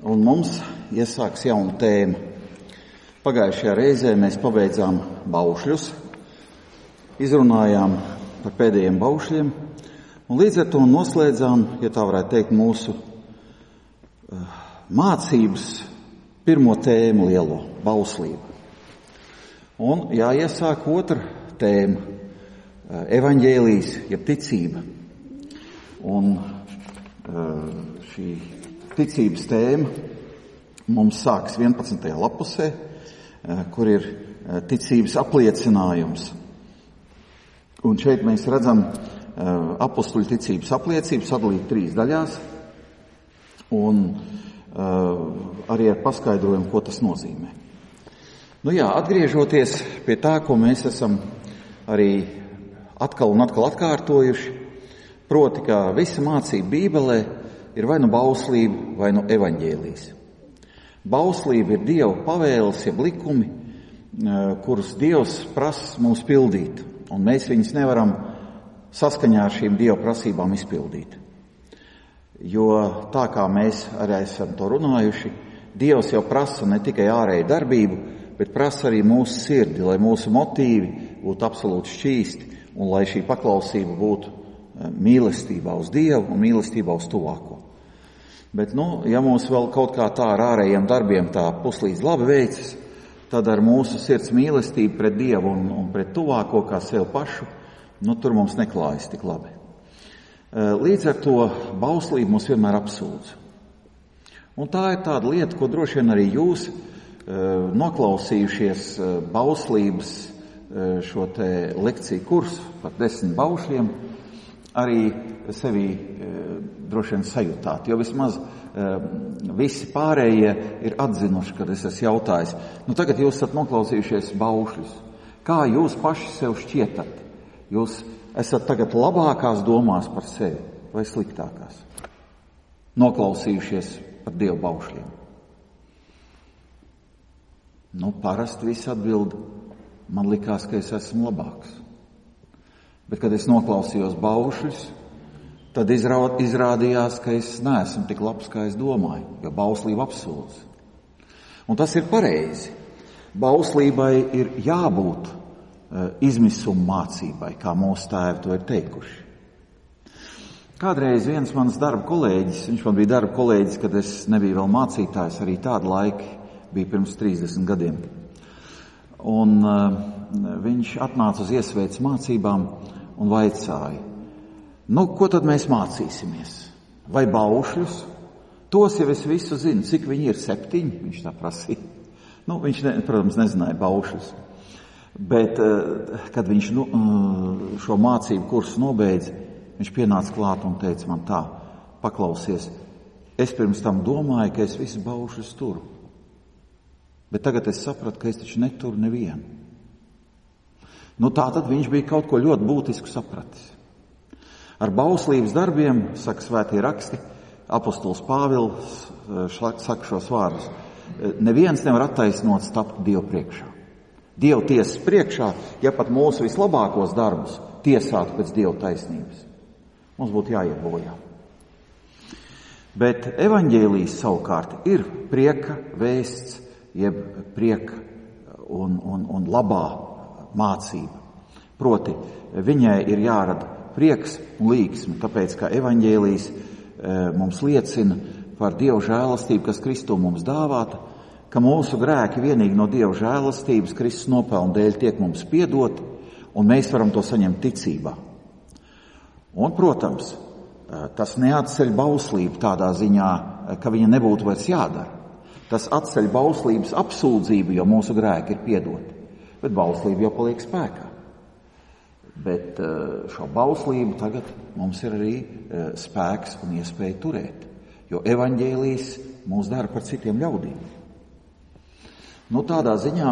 un mums iesāks jauna tēma. Pagājušajā reizē mēs pabeidzām baušļus, izrunājām par pēdējiem baušļiem, un līdz ar to noslēdzām, ja tā varētu teikt, mūsu mācības pirmo tēmu lielo – bauslību. Un jāiesāk otra tēma – evaņģēlijs, jeb ticība. Un šī ticības tēma mums sākas 11. lapusē, kur ir ticības apliecinājums. Un šeit mēs redzam apostuļu ticības apliecību sadalīt 3 daļās, un arī ar paskaidrojumu, ko tas nozīmē. Atgriežoties pie tā, ko mēs esam arī atkal un atkal atkārtojuši, proti, ka visa mācība Bībelē ir vai nu bauslība, vai nu evaņģēlijs. Bauslība ir Dieva pavēles, jeb likumi, kurus Dievs prasa mums pildīt, un mēs viņus nevaram saskaņā ar šīm Dieva prasībām izpildīt. Jo tā kā mēs arī esam to runājuši, Dievs jau prasa ne tikai ārēju darbību, bet prasa arī mūsu sirdi, lai mūsu motīvi būtu absolūti šķīsti un lai šī paklausība būtu mīlestībā uz Dievu un mīlestībā uz tuvāko. Bet, ja mums vēl kaut kā tā ar ārējiem darbiem tā puslīdz labi veicas, tad ar mūsu sirds mīlestību pret Dievu un pret tuvāko kā sev pašu, tur mums neklājas tik labi. Līdz ar to bauslība mums vienmēr apsūdz. Un tā ir tāda lieta, ko droši vien arī jūs, noklausījušies bauslības šo te lekciju kursu par 10 baušļiem, arī sevī droši vien sajūtāt, jo vismaz visi pārējie ir atzinuši, kad es esmu jautājis. Tagad jūs esat noklausījušies baušļus. Kā jūs paši sev šķietat? Jūs esat tagad labākās domās par sevi vai sliktākās? Noklausījušies par Dievu baušļiem. Parasti visi atbild, man likās, ka es esmu labāks. Bet, kad es noklausījos baušļus, tad izrādījās, ka es neesmu tik labs, kā es domāju, jo bauslība apsūdz. Un tas ir pareizi. Bauslībai ir jābūt izmisuma mācībai, kā mūsu tēvi to ir teikuši. Kādreiz viens mans darba kolēģis, viņš man bija darba kolēģis, kad es nebiju vēl mācītājs, arī tādu laiku bija pirms 30 gadiem. Un viņš atnāca uz iesvētas mācībām un vaicāja, ko tad mēs mācīsimies? Vai baušļus? Tos jau es visu zinu, cik viņi ir 7, viņš tā prasīja. Viņš, protams, nezināja baušļus. Bet, kad viņš šo mācību kursu nobeidz, viņš pienāca klāt un teica man tā, paklausies, es pirms tam domāju, ka es visu baušļus turu. Bet tagad es sapratu, ka es taču neturu nevienu. Tātad viņš bija kaut ko ļoti būtisku sapratis. Ar bauslības darbiem, saka svētie raksti, apostols Pāvils saka šos vārdus. Neviens nevar attaisnots tapt Dievu priekšā. Dievu tiesas priekšā, ja pat mūsu vislabākos darbus tiesātu pēc Dieva taisnības. Mums būtu jāiet bojā. Bet evaņģēlijs savukārt ir prieka vēsts, jeb prieka un labā mācība. Proti, viņai ir jārada prieks un līgsmi, tāpēc, ka evaņģēlijs mums liecina par Dieva žēlastību, kas Kristū mums dāvāta, ka mūsu grēki vienīgi no Dieva žēlastības Kristus nopelnu dēļ tiek mums piedoti, un mēs varam to saņemt ticībā. Un, protams, tas neatceļ bauslību tādā ziņā, ka viņa nebūtu vairs jādara. Tas atceļ bauslības apsūdzību, jo mūsu grēki ir piedoti. Bet bauslība jau paliek spēkā. Bet šo bauslību tagad mums ir arī spēks un iespēja turēt, jo evaņģēlijs mūs dara par citiem ļaudīm. Tādā ziņā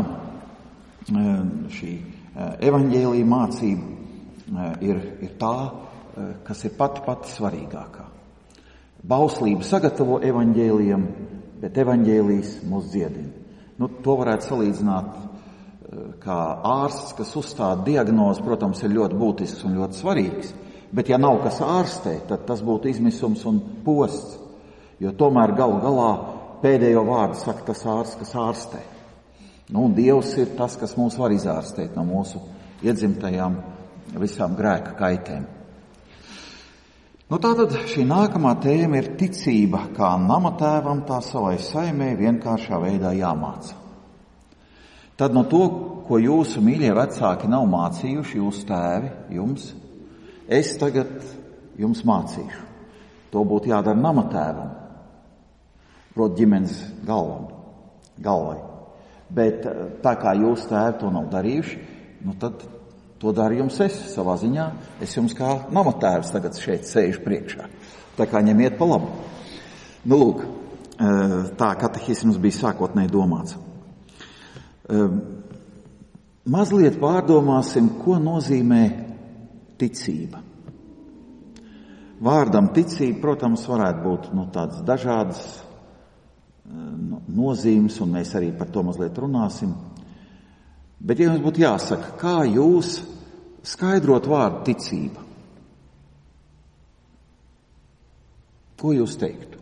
šī evaņģēlija mācība ir tā, kas ir pati svarīgākā. Bauslība sagatavo evaņģēlijam, bet evaņģēlijs mūs dziedina. To varētu salīdzināt kā ārsts, kas uzstāda diagnozi, protams, ir ļoti būtisks un ļoti svarīgs, bet ja nav kas ārstē, tad tas būtu izmisums un posts, jo tomēr galu galā pēdējo vārdu saka tas ārsts, kas ārstē. Nu, un Dievs ir tas, kas mūs var izārstēt no mūsu iedzimtajām visām grēka kaitēm. Nu, tātad šī nākamā tēma ir ticība, kā namatēvam tā savai saimē vienkāršā veidā jāmāca. Tad no to, ko jūsu mīļie vecāki nav mācījuši, jūsu tēvi jums, es tagad jums mācīšu. To būtu jādara namatēvam, proti ģimenes galvai. Bet tā kā jūsu tēvi to nav darījuši, nu tad to daru jums es savā ziņā. Es jums kā namatēvs tagad šeit sēžu priekšā. Tā kā ņemiet pa labu. Nu, lūk, tā katehisms bija sākotnēji domāts. Mazliet pārdomāsim, ko nozīmē ticība. Vārdam ticība, protams, varētu būt tādas dažādas nozīmes, un mēs arī par to mazliet runāsim. Bet, ja jums būtu jāsaka, kā jūs skaidrot vārdu ticība, ko jūs teiktu?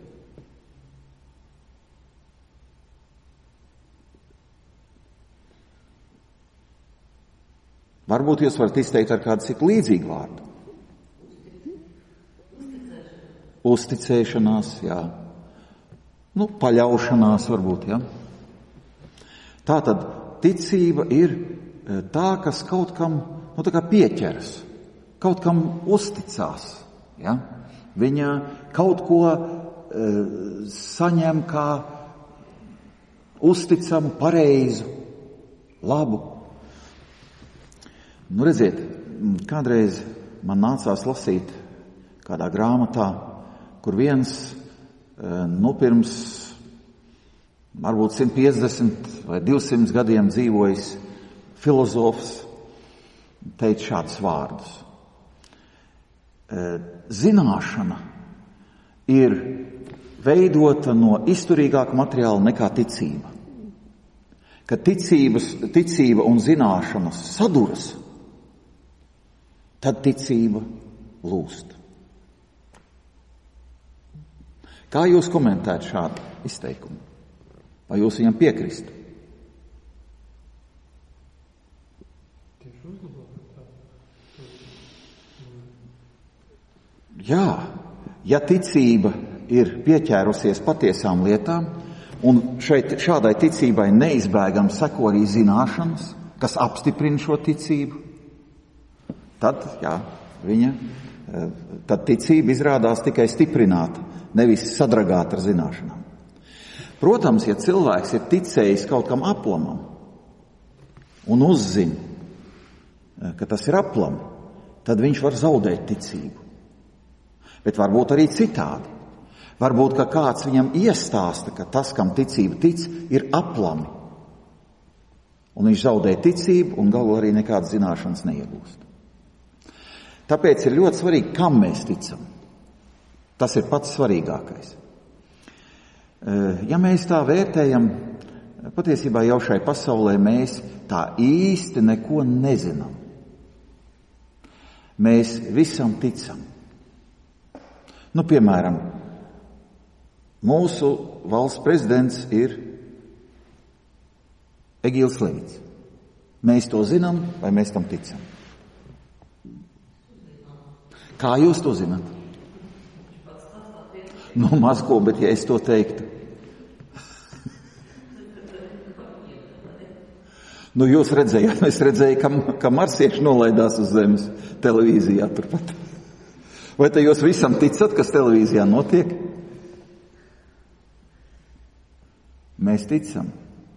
Varbūt jūs varat izteikt ar kādu citu līdzīgu vārdu. Uzticēšanās, jā. Paļaušanās varbūt, jā. Tātad ticība ir tā, kas kaut kam, tā kā pieķeras, kaut kam uzticās, jā. Viņa kaut ko saņem kā uzticamu, pareizu, labu. Redziet, kādreiz man nācās lasīt kādā grāmatā, kur viens, pirms varbūt 150 vai 200 gadiem dzīvojis filozofs, teica šādus vārdus. Zināšana ir veidota no izturīgāka materiāla nekā ticība. Kad ticība un zināšanas saduras, tad ticība lūst. Kā jūs komentētu šādu izteikumu? Vai jūs viņam piekristu? Jā, ja ticība ir pieķērusies patiesām lietām, un šādai ticībai neizbēgami seko arī zināšanas, kas apstiprina šo ticību, tad ticība izrādās tikai stiprināta, nevis sadragāta ar zināšanām. Protams, ja cilvēks ir ticējis kaut kam aplamam un uzzina, ka tas ir aplam, tad viņš var zaudēt ticību. Bet varbūt arī citādi. Varbūt, ka kāds viņam iestāsta, ka tas, kam ticība tic, ir aplami. Un viņš zaudē ticību un galu arī nekādas zināšanas neiegūst. Tāpēc ir ļoti svarīgi, kam mēs ticam. Tas ir pats svarīgākais. Ja mēs tā vērtējam, patiesībā jau šai pasaulē mēs tā īsti neko nezinām. Mēs visam ticam. Piemēram, mūsu valsts prezidents ir Egīls Levits. Mēs to zinām, vai mēs tam ticam? Kā jūs to zināt? Maz ko, bet ja es to teiktu. Jūs redzējāt, es redzēju, ka marsieši nolaidās uz zemes televīzijā turpat. Vai te jūs visam ticat, kas televīzijā notiek? Mēs ticam.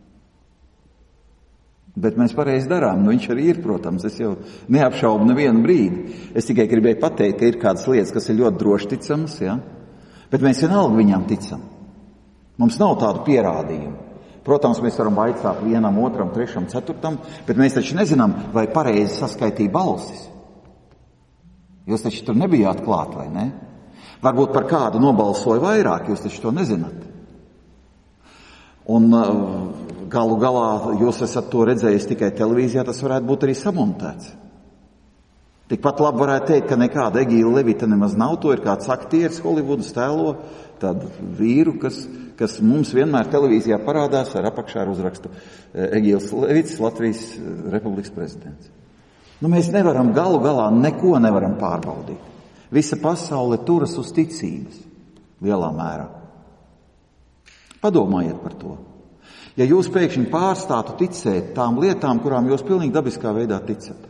Bet mēs pareizi darām. Viņš arī ir, protams, es jau neapšaubu nevienu brīdi. Es tikai gribēju pateikt, ka ir kādas lietas, kas ir ļoti droši ticamas, ja? Bet mēs vienalga viņām ticam. Mums nav tādu pierādījumu. Protams, mēs varam vaicāt vienam, otram, trešam, ceturtam, bet mēs taču nezinām, vai pareizi saskaitīja balsis. Jūs taču tur nebijāt klāt, vai ne? Varbūt par kādu nobalsoja vairāk, jūs taču to nezināt. Un galu galā jūs esat to redzējis tikai televīzijā, tas varētu būt arī samontēts. Tikpat labi varētu teikt, ka nekāda Egīla Levita nemaz nav, to ir kāds aktieris Holivudas tēlo, tādu vīru, kas mums vienmēr televīzijā parādās ar apakšā ar uzrakstu Egīls Levits, Latvijas Republikas prezidents. Mēs nevaram galu galā neko nevaram pārbaudīt. Visa pasaule turas uz ticības lielā mērā. Padomājiet par to. Ja jūs pēkšņi pārstātu ticēt tām lietām, kurām jūs pilnīgi dabiskā veidā ticat,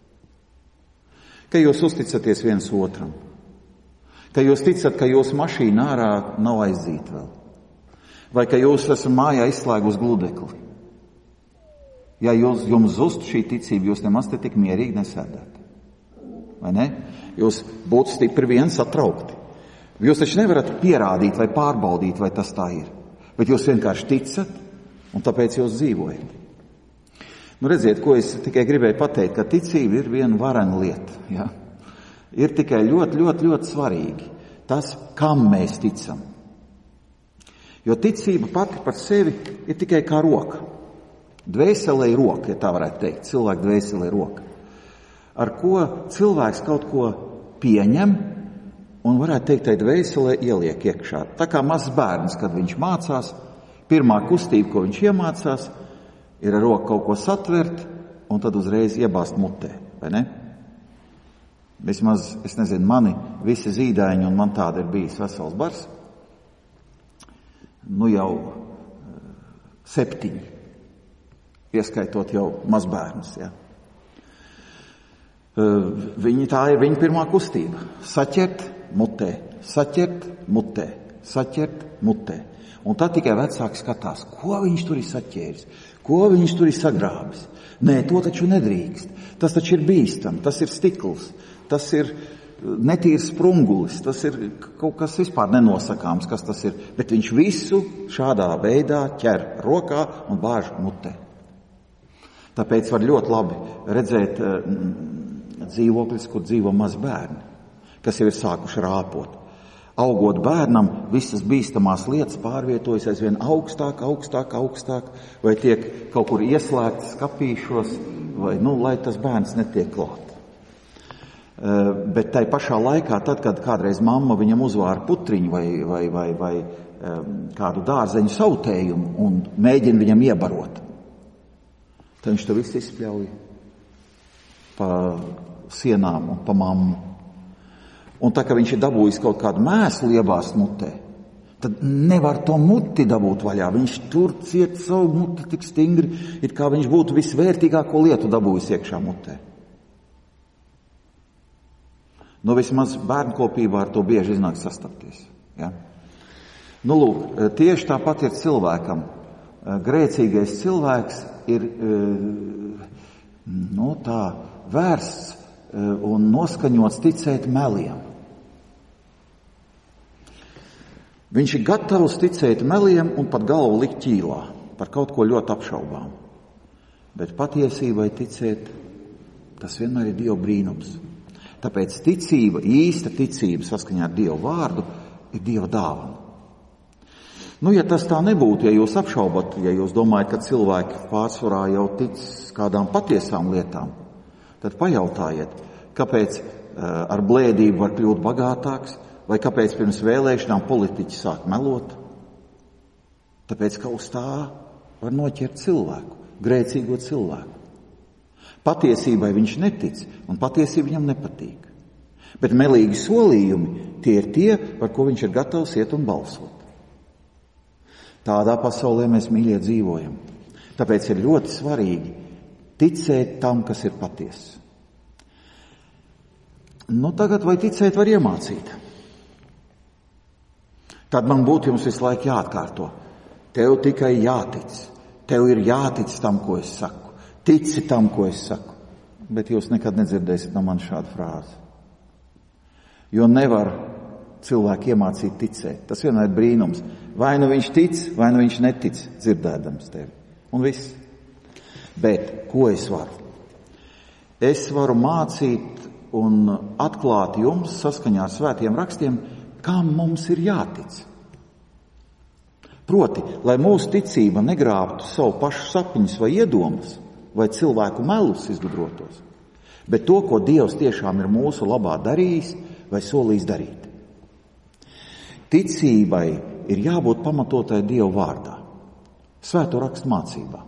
ka jūs uzticaties viens otram, ka jūs ticat, ka jūsu mašīna ārā nav aizdzīta vēl, vai ka jūs esat mājā izslēgus gludekli. Ja jums zust šī ticība, jūs nemaz te tik mierīgi nesēdētu. Vai ne? Jūs būtu stipri viens satraukti. Jūs taču nevarat pierādīt vai pārbaudīt, vai tas tā ir. Bet jūs vienkārši ticat, un tāpēc jūs dzīvojat. Redziet, ko es tikai gribēju pateikt, ka ticība ir viena varena lieta. Ja? Ir tikai ļoti, ļoti, ļoti svarīgi tas, kam mēs ticam. Jo ticība pati par sevi ir tikai kā roka. Dvēselē ir roka, ja tā varētu teikt. Cilvēka dvēselē ir roka. Ar ko cilvēks kaut ko pieņem un varētu teikt, tai dvēselē ieliek iekšā. Tā kā mazs bērns, kad viņš mācās, pirmā kustība, ko viņš iemācās, ir ar roku kaut ko satvert un tad uzreiz iebāzt mutē, vai ne? Vismaz, es nezinu, mani visi zīdaiņi, un man tāda ir bijis vesels bars, jau 7, ieskaitot jau mazbērnus, ja. Tā ir viņa pirmā kustība. Saķert mutē, saķert mutē, saķert mutē. Un tad tikai vecāki skatās, ko viņš tur ir saķēris, ko viņš tur ir sagrābis. Nē, to taču nedrīkst. Tas taču ir bīstam, tas ir stikls, tas ir netīrs sprungulis, tas ir kaut kas vispār nenosakāms, kas tas ir. Bet viņš visu šādā veidā ķer rokā un bāž mutē. Tāpēc var ļoti labi redzēt dzīvoklis, kur dzīvo maz bērni, kas jau ir sākuši rāpot. Augot bērnam, visas bīstamās lietas pārvietojas aizvien augstāk, vai tiek kaut kur ieslēgts skapīšos, vai, lai tas bērns netiek klāt. Bet tai pašā laikā, tad, kad kādreiz mamma viņam uzvāra putriņu vai kādu dārzeņu sautējumu un mēģina viņam iebarot, tad viņš to visu izspļauj pa sienām un pa mammu. Un tā, ka viņš ir dabūjis kaut kādu mēslu iebāzt mutē, tad nevar to muti dabūt vaļā. Viņš tur ciet savu muti tik stingri, it kā viņš būtu visvērtīgāko lietu dabūjis iekšā mutē. Vismaz bērnkopībā ar to bieži iznāk sastapties. Ja? Lūk, tieši tāpat ir cilvēkam. Grēcīgais cilvēks ir tā vērsts un noskaņots ticēt meliem. Viņš ir gatavs ticēt meliem un pat galvu likt ķīlā par kaut ko ļoti apšaubām. Bet patiesībai ticēt, tas vienmēr ir Dieva brīnums. Tāpēc ticība, īsta ticība saskaņā ar Dieva vārdu, ir Dieva dāvana. Ja tas tā nebūtu, ja jūs apšaubat, ja jūs domājat, ka cilvēki pārsvarā jau tic kādām patiesām lietām, tad pajautājiet, kāpēc ar blēdību var kļūt bagātāks, vai kāpēc pirms vēlēšanām politiķi sāk melot? Tāpēc, ka uz tā var noķert cilvēku, grēcīgo cilvēku. Patiesībai viņš netic, un patiesība viņam nepatīk. Bet melīgi solījumi, tie ir tie, par ko viņš ir gatavs iet un balsot. Tādā pasaulē mēs, mīļie, dzīvojam. Tāpēc ir ļoti svarīgi ticēt tam, kas ir patiess. Tagad vai ticēt var iemācīt? Tad man būtu jums visu laiku jāatkārto. Tev tikai jātic. Tev ir jātic tam, ko es saku. Tici tam, ko es saku. Bet jūs nekad nedzirdēsiet no manis šādu frāzi. Jo nevar cilvēku iemācīt ticēt. Tas vienmēr ir brīnums. Vai nu viņš tic, vai nu viņš netic, dzirdēdams tevi. Un viss. Bet ko es varu? Es varu mācīt un atklāt jums saskaņā ar svētiem rakstiem, kam mums ir jātic. Proti, lai mūsu ticība negrābtu savu pašu sapņus vai iedomas, vai cilvēku melus izgudrotos, bet to, ko Dievs tiešām ir mūsu labā darījis vai solījis darīt. Ticībai ir jābūt pamatotai Dieva vārdā, Svēto rakstu mācībā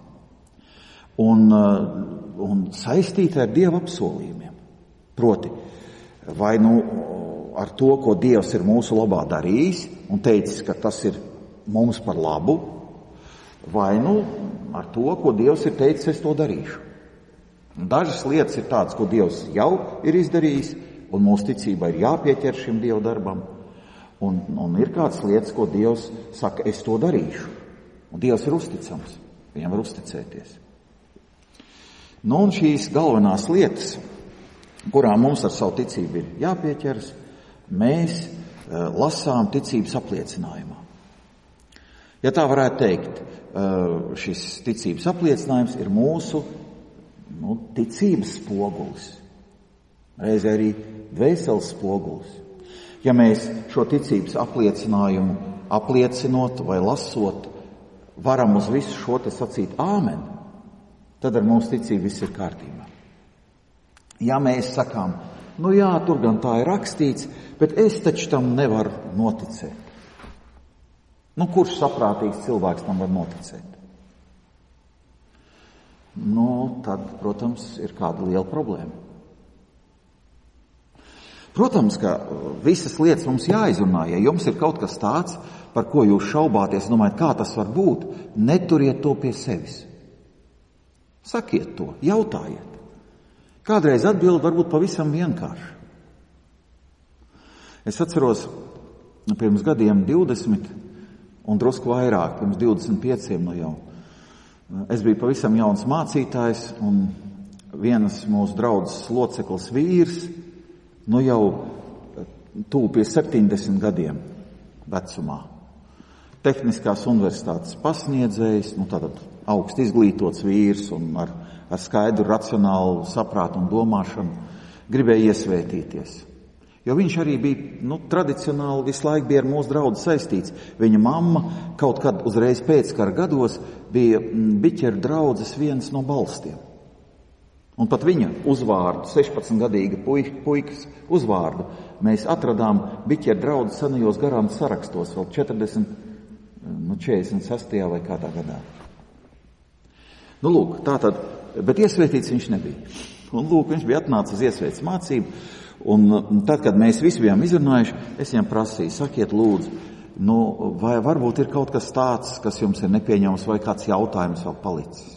un saistītai ar Dieva apsolījumiem. Proti, vai ar to, ko Dievs ir mūsu labā darījis un teicis, ka tas ir mums par labu, vai ar to, ko Dievs ir teicis, es to darīšu. Dažas lietas ir tādas, ko Dievs jau ir izdarījis, un mūsu ticība ir jāpieķer šim Dieva darbam, un ir kādas lietas, ko Dievs saka, es to darīšu. Un Dievs ir uzticams, viņam var uzticēties. Un šīs galvenās lietas, kurām mums ar savu ticību ir jāpieķeras, mēs lasām ticības apliecinājumā. Ja tā varētu teikt, šis ticības apliecinājums ir mūsu ticības spogulis, reizē arī dvēseles spogulis. Ja mēs šo ticības apliecinājumu apliecinot vai lasot, varam uz visu šo te sacīt āmen, tad ar mūsu ticību viss ir kārtībā. Ja mēs sakām, jā, tur gan tā ir rakstīts, bet es taču tam nevaru noticēt. Kurš saprātīgs cilvēks tam var noticēt? Tad, protams, ir kāda liela problēma. Protams, ka visas lietas mums jāizrunā. Ja jums ir kaut kas tāds, par ko jūs šaubāties, domājat, kā tas var būt, neturiet to pie sevis. Sakiet to, jautājiet. Kādreiz atbildi varbūt pavisam vienkārši. Es atceros, pirms gadiem 20 un drusku vairāk, pirms 25 jau. Es biju pavisam jauns mācītājs, un vienas mūsu draudzes loceklis vīrs, jau tuvu pie 70 gadiem vecumā. Tehniskās universitātes pasniedzējs, tātad augsti izglītots vīrs un ar skaidru racionālu saprātu un domāšanu, gribēja iesvētīties. Jo viņš arī bija, tradicionāli visu laiku bija ar mūsu draudzi saistīts. Viņa mamma kaut kad uzreiz pēckara gados bija biķeru draudzes viens no balstiem. Un pat viņa uzvārdu, 16-gadīga puikas uzvārdu, mēs atradām biķeru draudzes senajos garāns sarakstos vēl 46. vai kādā gadā. Tātad, bet iesvētīts viņš nebija. Un viņš bija atnācis uz iesvētas mācību. Un tad, kad mēs visi bijām izrunājuši, es viņam prasīju, sakiet lūdzu, vai varbūt ir kaut kas tāds, kas jums ir nepieņemams, vai kāds jautājums vēl palicis.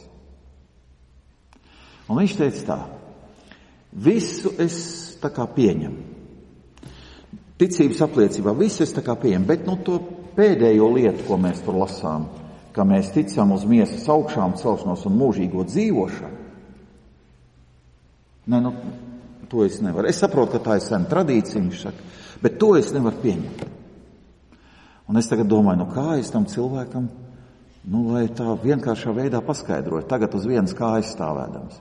Un viņš teica tā, visu es tā kā pieņemu. Ticības apliecībā visu es tā kā pieņemu, bet to pēdējo lietu, ko mēs tur lasām, ka mēs ticam uz miesas augšām celšanos un mūžīgo dzīvošanu, to es nevaru. Es saprotu, ka tā ir sena tradīcija, viņš saka, bet to es nevaru pieņemt. Un es tagad domāju, kā es tam cilvēkam, lai tā vienkāršā veidā paskaidroju, tagad uz vienas kājas stāvēdams.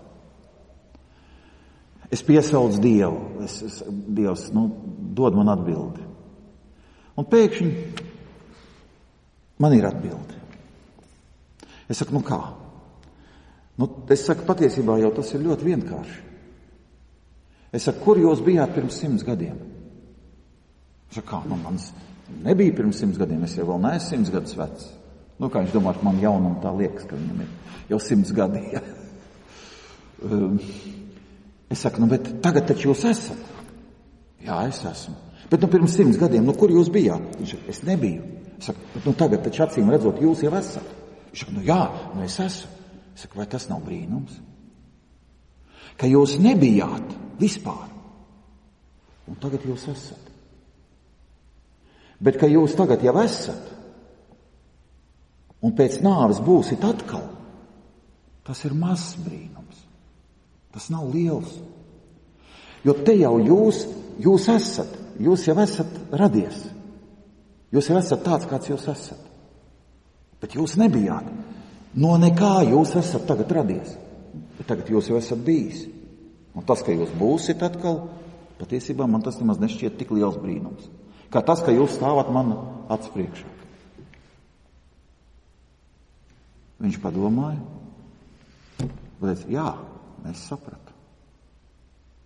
Es piesaucu Dievu, Dievs, dod man atbildi. Un pēkšņi man ir atbildi. Es saku, kā? Es saku, patiesībā jau tas ir ļoti vienkārši. Es saku, kur jūs bijāt pirms 100 gadiem? Es saku, mans nebija pirms 100 gadiem, es jau vēl neesmu 100 gadus vecs. Kā viņš domā, man jaunam tā liekas, ka viņam ir jau 100 gadi. Ja? Es saku, bet tagad taču jūs esat. Jā, es esmu. Bet pirms 100 gadiem, kur jūs bijāt? Viņš saka, es nebiju. Es saku, bet tagad taču acīm redzot, jūs jau esat. Viņš saka, jā, es esmu. Es saku, vai tas nav brīnums? Ka jūs nebijāt vispār. Un tagad jūs esat. Bet ka jūs tagad jau esat, un pēc nāves būsit atkal, tas ir mazs brīnums. Tas nav liels. Jo te jau jūs esat, jūs jau esat radies. Jūs jau esat tāds, kāds jūs esat. Bet jūs nebijāt. No nekā jūs esat tagad radies. Bet tagad jūs jau esat bijis. Un tas, ka jūs būsit atkal, patiesībā man tas nemaz nešķiet tik liels brīnums. Kā tas, ka jūs stāvat man acu priekšā. Viņš padomāja, bet jā, es sapratu.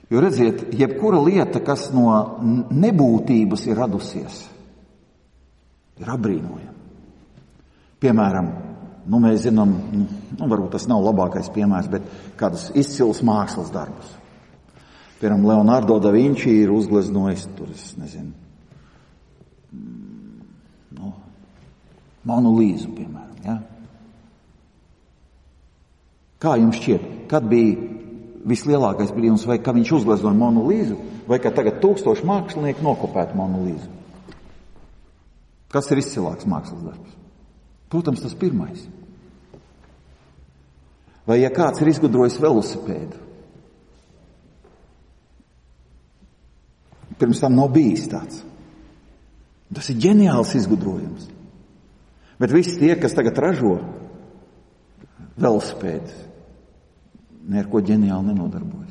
Jo redziet, jebkura lieta, kas no nebūtības ir radusies, ir apbrīnojama. Piemēram, mēs zinām, varbūt tas nav labākais piemērs, bet kādus izcils mākslas darbus. Piemēram, Leonardo da Vinci ir uzgleznojis, Monu Līzu, piemēram, ja? Kā jums šķiet, kad bija vislielākais brīnums, vai ka viņš uzgleznoja Monu Līzu, vai ka tagad 1000 mākslinieki nokopētu Monu Līzu? Kas ir izcilāks mākslas darbs? Protams, tas pirmais. Vai ja kāds ir izgudrojis velosipēdu, pirms tam nav bijis tāds. Tas ir ģeniāls izgudrojums. Bet visi tie, kas tagad ražo velosipēdus, neko ģeniāli nenodarbojas.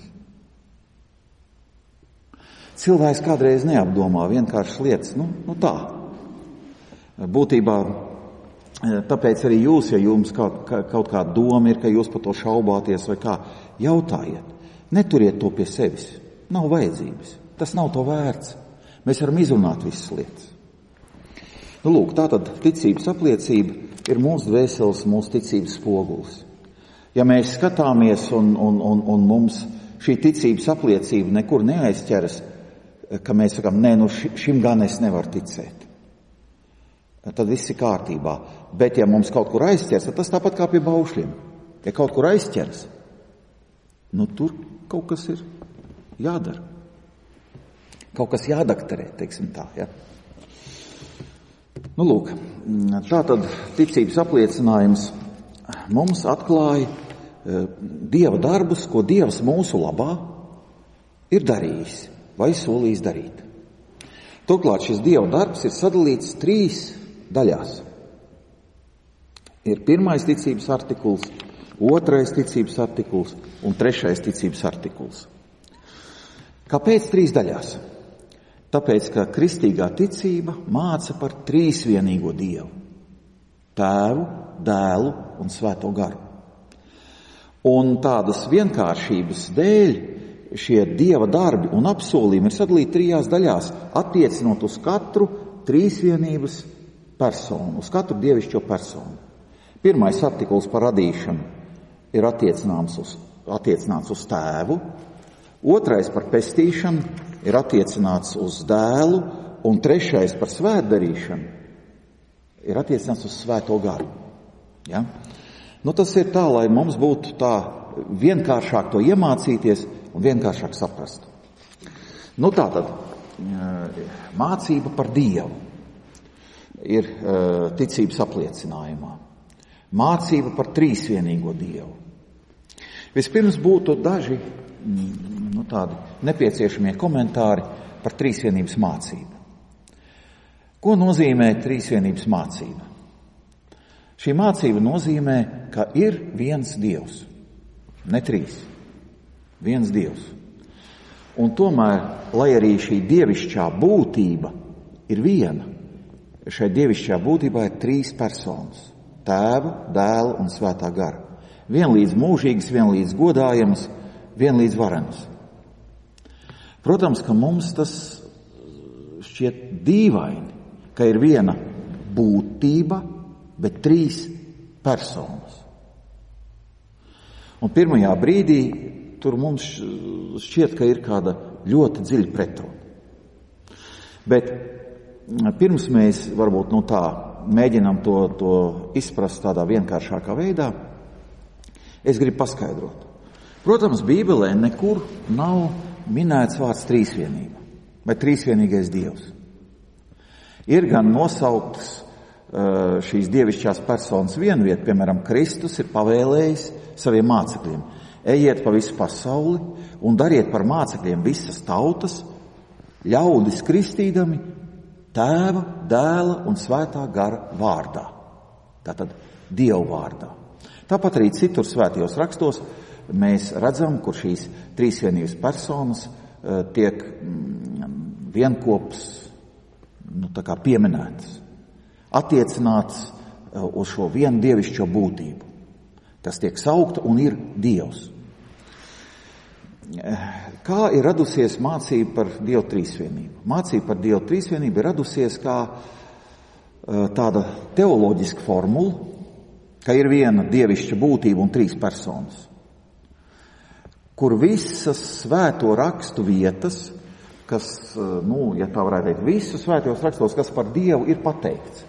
Cilvēks kādreiz neapdomā vienkāršas lietas, tā. Būtībā, tāpēc arī jūs, ja jums kaut kāda doma ir, ka jūs par to šaubāties vai kā, jautājiet. Neturiet to pie sevis. Nav vajadzības. Tas nav to vērts. Mēs varam izrunāt visas lietas. Lūk, tātad ticības apliecība ir mūsu dvēseles, mūsu ticības spogulis. Ja mēs skatāmies un mums šī ticības apliecība nekur neaizķeras, ka mēs sakām, šim gan es nevaru ticēt, tad viss ir kārtībā. Bet ja mums kaut kur aizķeras, tad tas tāpat kā pie baušļiem. Ja kaut kur aizķeras, tur kaut kas ir jādara. Kaut kas jādakterē, teiksim tā, ja. Lūk, tātad ticības apliecinājums mums atklāja Dieva darbus, ko Dievs mūsu labā ir darījis vai solījis darīt. Turklāt šis Dieva darbs ir sadalīts 3 daļās. Ir 1. ticības artikuls, 2. ticības artikuls un 3. ticības artikuls. Kāpēc 3 daļās? Tāpēc, ka kristīgā ticība māca par trīsvienīgo Dievu – Tēvu, Dēlu un Svēto garu. Un tādas vienkāršības dēļ šie Dieva darbi un apsolījumi ir sadalīti 3 daļās, attiecinot uz katru trīsvienības personu, uz katru dievišķo personu. 1. artikuls par radīšanu ir attiecināts uz Tēvu, 2. par pestīšanu ir attiecināts uz Dēlu, un 3. par svētdarīšanu ir attiecināts uz Svēto garu. Ja? Tas ir tā, lai mums būtu tā vienkāršāk to iemācīties un vienkāršāk saprast. Tātad mācība par Dievu ir ticības apliecinājumā. Mācība par trīsvienīgo Dievu. Vispirms būtu daži tādi nepieciešamie komentāri par trīsvienības mācību. Ko nozīmē trīsvienības mācība? Šī mācība nozīmē, ka ir viens Dievs, ne 3, viens Dievs. Un tomēr, lai arī šī dievišķā būtība ir viena, šai dievišķā būtībā ir 3 personas – Tēva, Dēla un Svētā gara. Vienlīdz mūžīgas, vienlīdz godājamas, vienlīdz varenas. Protams, ka mums tas šķiet dīvaini, ka ir viena būtība, bet 3 personas. Un pirmajā brīdī tur mums šķiet, ka ir kāda ļoti dziļa pretruna. Bet pirms mēs varbūt mēģinām to izprast tādā vienkāršākā veidā, es gribu paskaidrot. Protams, Bībelē nekur nav minēts vārds trīsvienība vai trīsvienīgais Dievs. Ir gan nosauktas šīs dievišķās personas vienviet, piemēram, Kristus ir pavēlējis saviem mācekļiem: ejiet pa visu pasauli un dariet par mācekļiem visas tautas, ļaudis kristīdami Tēva, Dēla un Svētā gara vārdā. Tātad Dieva vārdā. Tāpat arī citur svētajos rakstos mēs redzam, kur šīs trīsvienības personas tiek vienkops pieminētas, attiecināts uz šo vienu dievišķo būtību. Tas tiek saukta un ir Dievs. Kā ir radusies mācība par Dievu trīsvienību? Mācība par Dievu trīsvienību ir radusies kā tāda teoloģiska formula, ka ir viena dievišķa būtība un trīs personas, kur visas svēto rakstu vietas, kas, ja tā varētu teikt, visus svētos rakstos, kas par Dievu ir pateikts,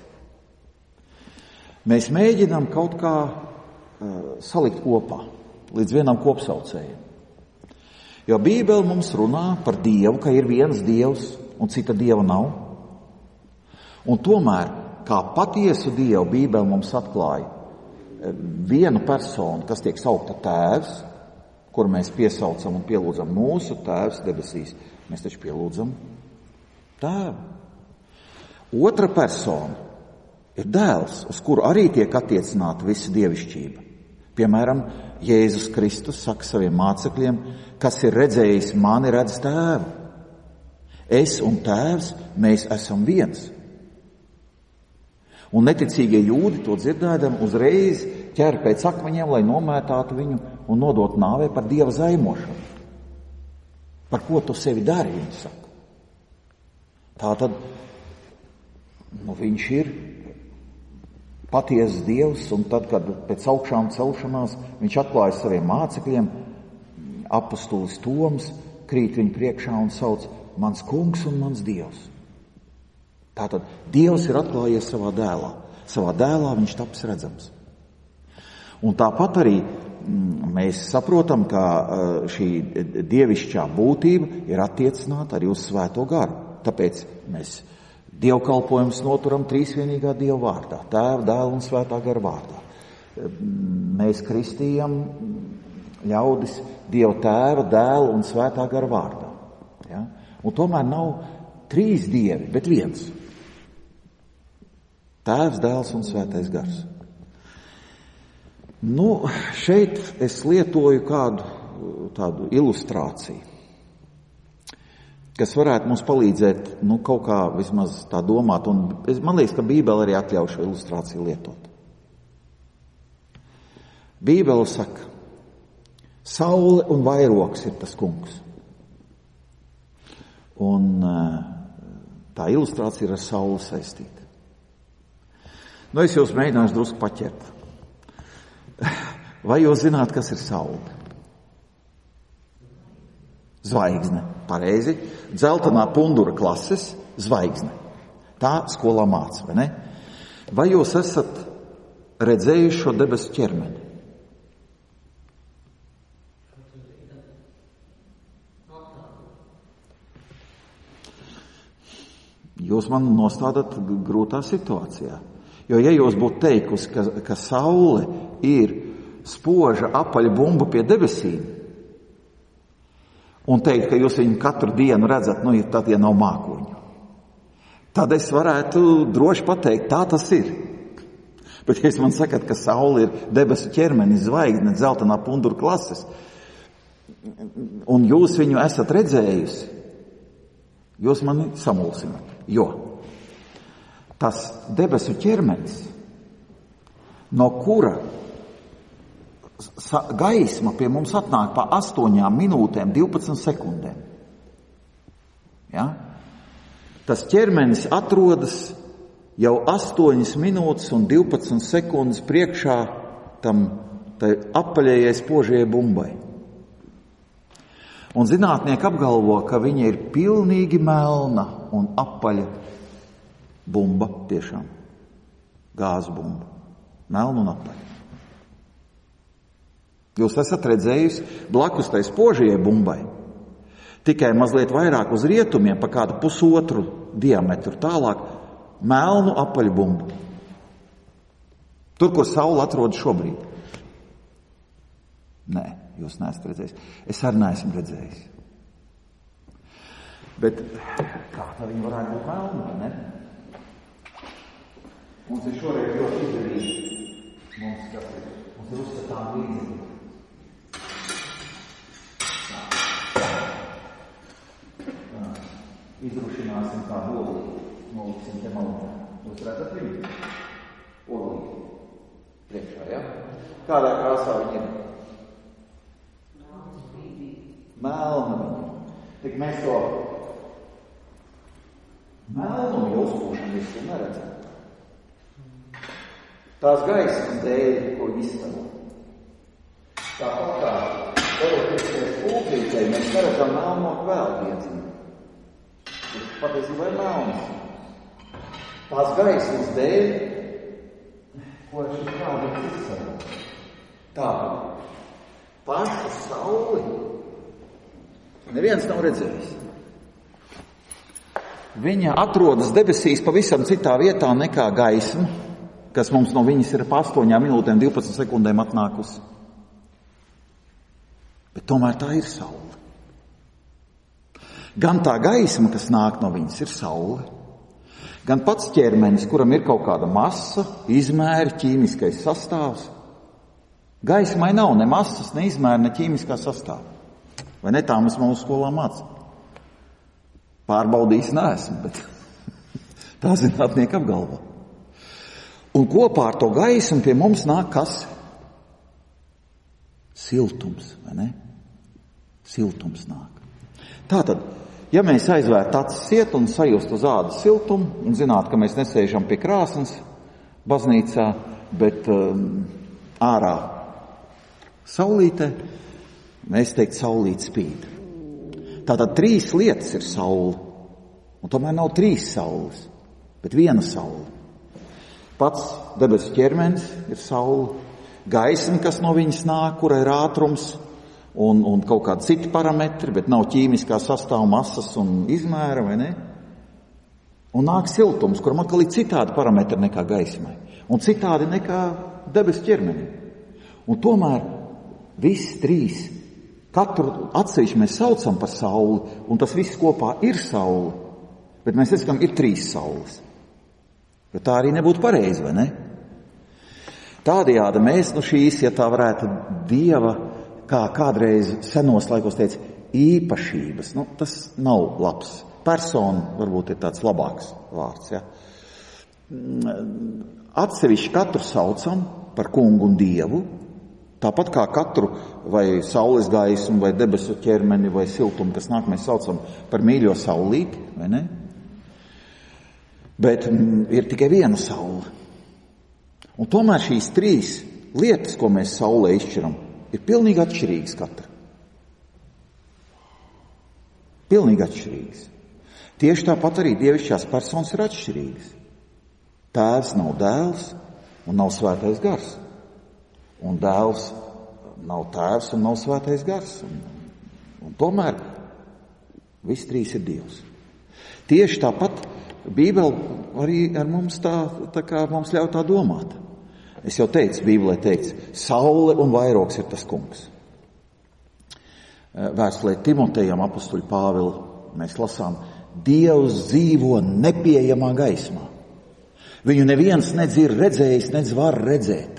mēs mēģinām kaut kā salikt kopā līdz vienam kopsaucējam. Jo Bībele mums runā par Dievu, ka ir viens Dievs un cita Dieva nav. Un tomēr, kā patiesu Dievu, Bībele mums atklāja vienu personu, kas tiek saukta Tēvs, kuru mēs piesaucam un pielūdzam mūsu Tēvs debesīs. Mēs taču pielūdzam Tēvu. Otra persona ir Dēls, uz kuru arī tiek attiecināta visa dievišķība. Piemēram, Jēzus Kristus saka saviem mācekļiem, kas ir redzējis mani, redz Tēvu. Es un Tēvs, mēs esam viens. Un neticīgie jūdi to dzirdēdami uzreiz ķer pēc akmeņiem, lai nomētātu viņu un nodotu nāvē par Dieva zaimošanu. Par ko tu sevi dari, viņi saka. Tātad, viņš ir patiesas Dievs, un tad, kad pēc augšām celšanās viņš atklāja saviem mācekļiem, apostolis Toms krīt viņu priekšā un sauc: mans kungs un mans Dievs. Tātad Dievs ir atklājies savā dēlā. Savā dēlā viņš taps redzams. Un tāpat arī mēs saprotam, ka šī dievišķā būtība ir attiecināta arī uz Svēto garu. Tāpēc mēs dievkalpojumus noturam trīsvienīgā Dieva vārdā, Tēva, Dēla un Svētā gara vārdā. Mēs kristījam ļaudis Dieva Tēva, Dēla un Svētā gara vārdā. Ja? Un tomēr nav trīs dievi, bet viens. Tēvs, Dēls un Svētais gars. Šeit es lietoju kādu tādu ilustrāciju, kas varētu mums palīdzēt, kaut kā vismaz tā domāt, un man liekas, ka Bībele arī atļauj šo ilustrāciju lietot. Bībele saka, saule un vairogs ir tas kungs. Un tā ilustrācija ir ar sauli saistīta. Es jūs mēģināšu drusku paķert. Vai jūs zināt, kas ir saule? Zvaigzne, pareizi. Dzeltenā pundura klases zvaigzne. Tā skolā māca, vai ne? Vai jūs esat redzējuši šo debesu ķermeni? Jūs man nostādat grūtā situācijā. Jo, ja jūs būtu teikusi, ka saule ir spoža apaļa bumba pie debesīm, un teikt, ka jūs viņu katru dienu redzat, tad, ja nav mākoņu, tad es varētu droši pateikt, tā tas ir. Bet, ja jūs man sakat, ka saule ir debesu ķermenis, zvaigzne, dzeltenā pundura klases, un jūs viņu esat redzējusi, jūs mani samulsināt. Jo tas debesu ķermenis, no kura gaisma pie mums atnāk pa 8 minūtēm 12 sekundēm. Ja? Tas ķermenis atrodas jau 8 minūtes un 12 sekundes priekšā tai apaļējai spožajai bumbai. Un zinātnieki apgalvo, ka viņa ir pilnīgi melna un apaļa bumba, tiešām. Gāzu bumba. Melna un apaļa. Jūs esat redzējusi blakus tai spožajai bumbai, tikai mazliet vairāk uz rietumiem, pa kādu 1,5 diametru tālāk, melnu apaļu bumbu. Tur, kur saule atrodas šobrīd. Nē, jūs neesat redzējis. Es arī neesmu redzējis. Bet kā tā viņa varētu būt melna, ne? Mums ir šoreiz ļoti izdevīgi. Mums ir uzskatām līdzīgi. Izrušināsim kādu olīti. Noliksim te malā. Jūs redzat viņu? Olīti. Priekšā, ja? Kādā krāsā viņa ir? Melna viņa. Tik mēs to melnumu jau uzpūšanu visu neredzam. Tās gaismas dēļ, ko izstaro. Tāpat kā elektriskais pulkrītei, mēs neredzam melno kvēldiedziņu. Tas patiesībā ir melns. Tās gaismas dēļ, ko šis kvēldiegs izstaro. Tāpēc pašu sauli neviens nav redzējis. Viņa atrodas debesīs pavisam citā vietā nekā gaisma, kas mums no viņas ir pa 8 minūtēm 12 sekundēm atnākusi. Bet tomēr tā ir saule. Gan tā gaisma, kas nāk no viņas, ir saule, gan pats ķermenis, kuram ir kaut kāda masa, izmēri, ķīmiskais sastāvs. Gaismai nav ne masas, ne izmēra, ne ķīmiskā sastāvā. Vai ne tā mēs mūsu skolā mācām? Pārbaudījis neesmu, bet tā zinātnieki apgalvo. Un kopā ar to gaismu pie mums nāk kas? Siltums, vai ne? Siltums nāk. Tātad, ja mēs aizvērtu acis iet un sajust uz ādas siltumu, un zinātu, ka mēs nesēžam pie krāsnes baznīcā, bet ārā saulītē, mēs teikt, saulīt spīd. Tātad 3 lietas ir saule, un tomēr nav 3 saules, bet viena saule. Pats debesu ķermenis ir saule, gaisma, kas no viņas nāk, kura ir ātrums un kaut kādi citi parametri, bet nav ķīmiskā sastāva, masas un izmēra, vai ne? Un nāk siltums, kuram atkal ir citādi parametri nekā gaismai, un citādi nekā debesu ķermenim. Un tomēr viss 3, katru atsevišķi mēs saucam par sauli, un tas viss kopā ir saule, bet mēs redzam, ir 3 saules. Jo tā arī nebūtu pareizi, vai ne? Tādējādi mēs no šīs, ja tā varētu Dieva, kā kādreiz senos laikos teica, īpašības, tas nav labs. Persona varbūt ir tāds labāks vārds, ja. Atsevišķi katru saucam par kungu un Dievu, tāpat kā katru vai saules gaismu, vai debesu ķermeni, vai siltumu, kas nāk, mēs saucam par mīļo saulīti, vai ne? Bet ir tikai viena saule. Un tomēr šīs 3 lietas, ko mēs saulē izšķiram, ir pilnīgi atšķirīgas katra. Pilnīgi atšķirīgas. Tieši tāpat arī dievišķās personas ir atšķirīgas. Tēvs nav dēls un nav svētais gars. Un dēls nav tēvs un nav svētais gars. Un tomēr visi 3 ir Dievs. Tieši tāpat Bībele arī ar mums tā kā mums ļauj tā domāt. Es jau teicu, Bībelē teikts, saule un vairogs ir tas kungs. Vēstulē Timotejam apustuļa Pāvila mēs lasām, Dievs dzīvo nepieejamā gaismā. Viņu neviens nedz ir redzējis, nedz var redzēt.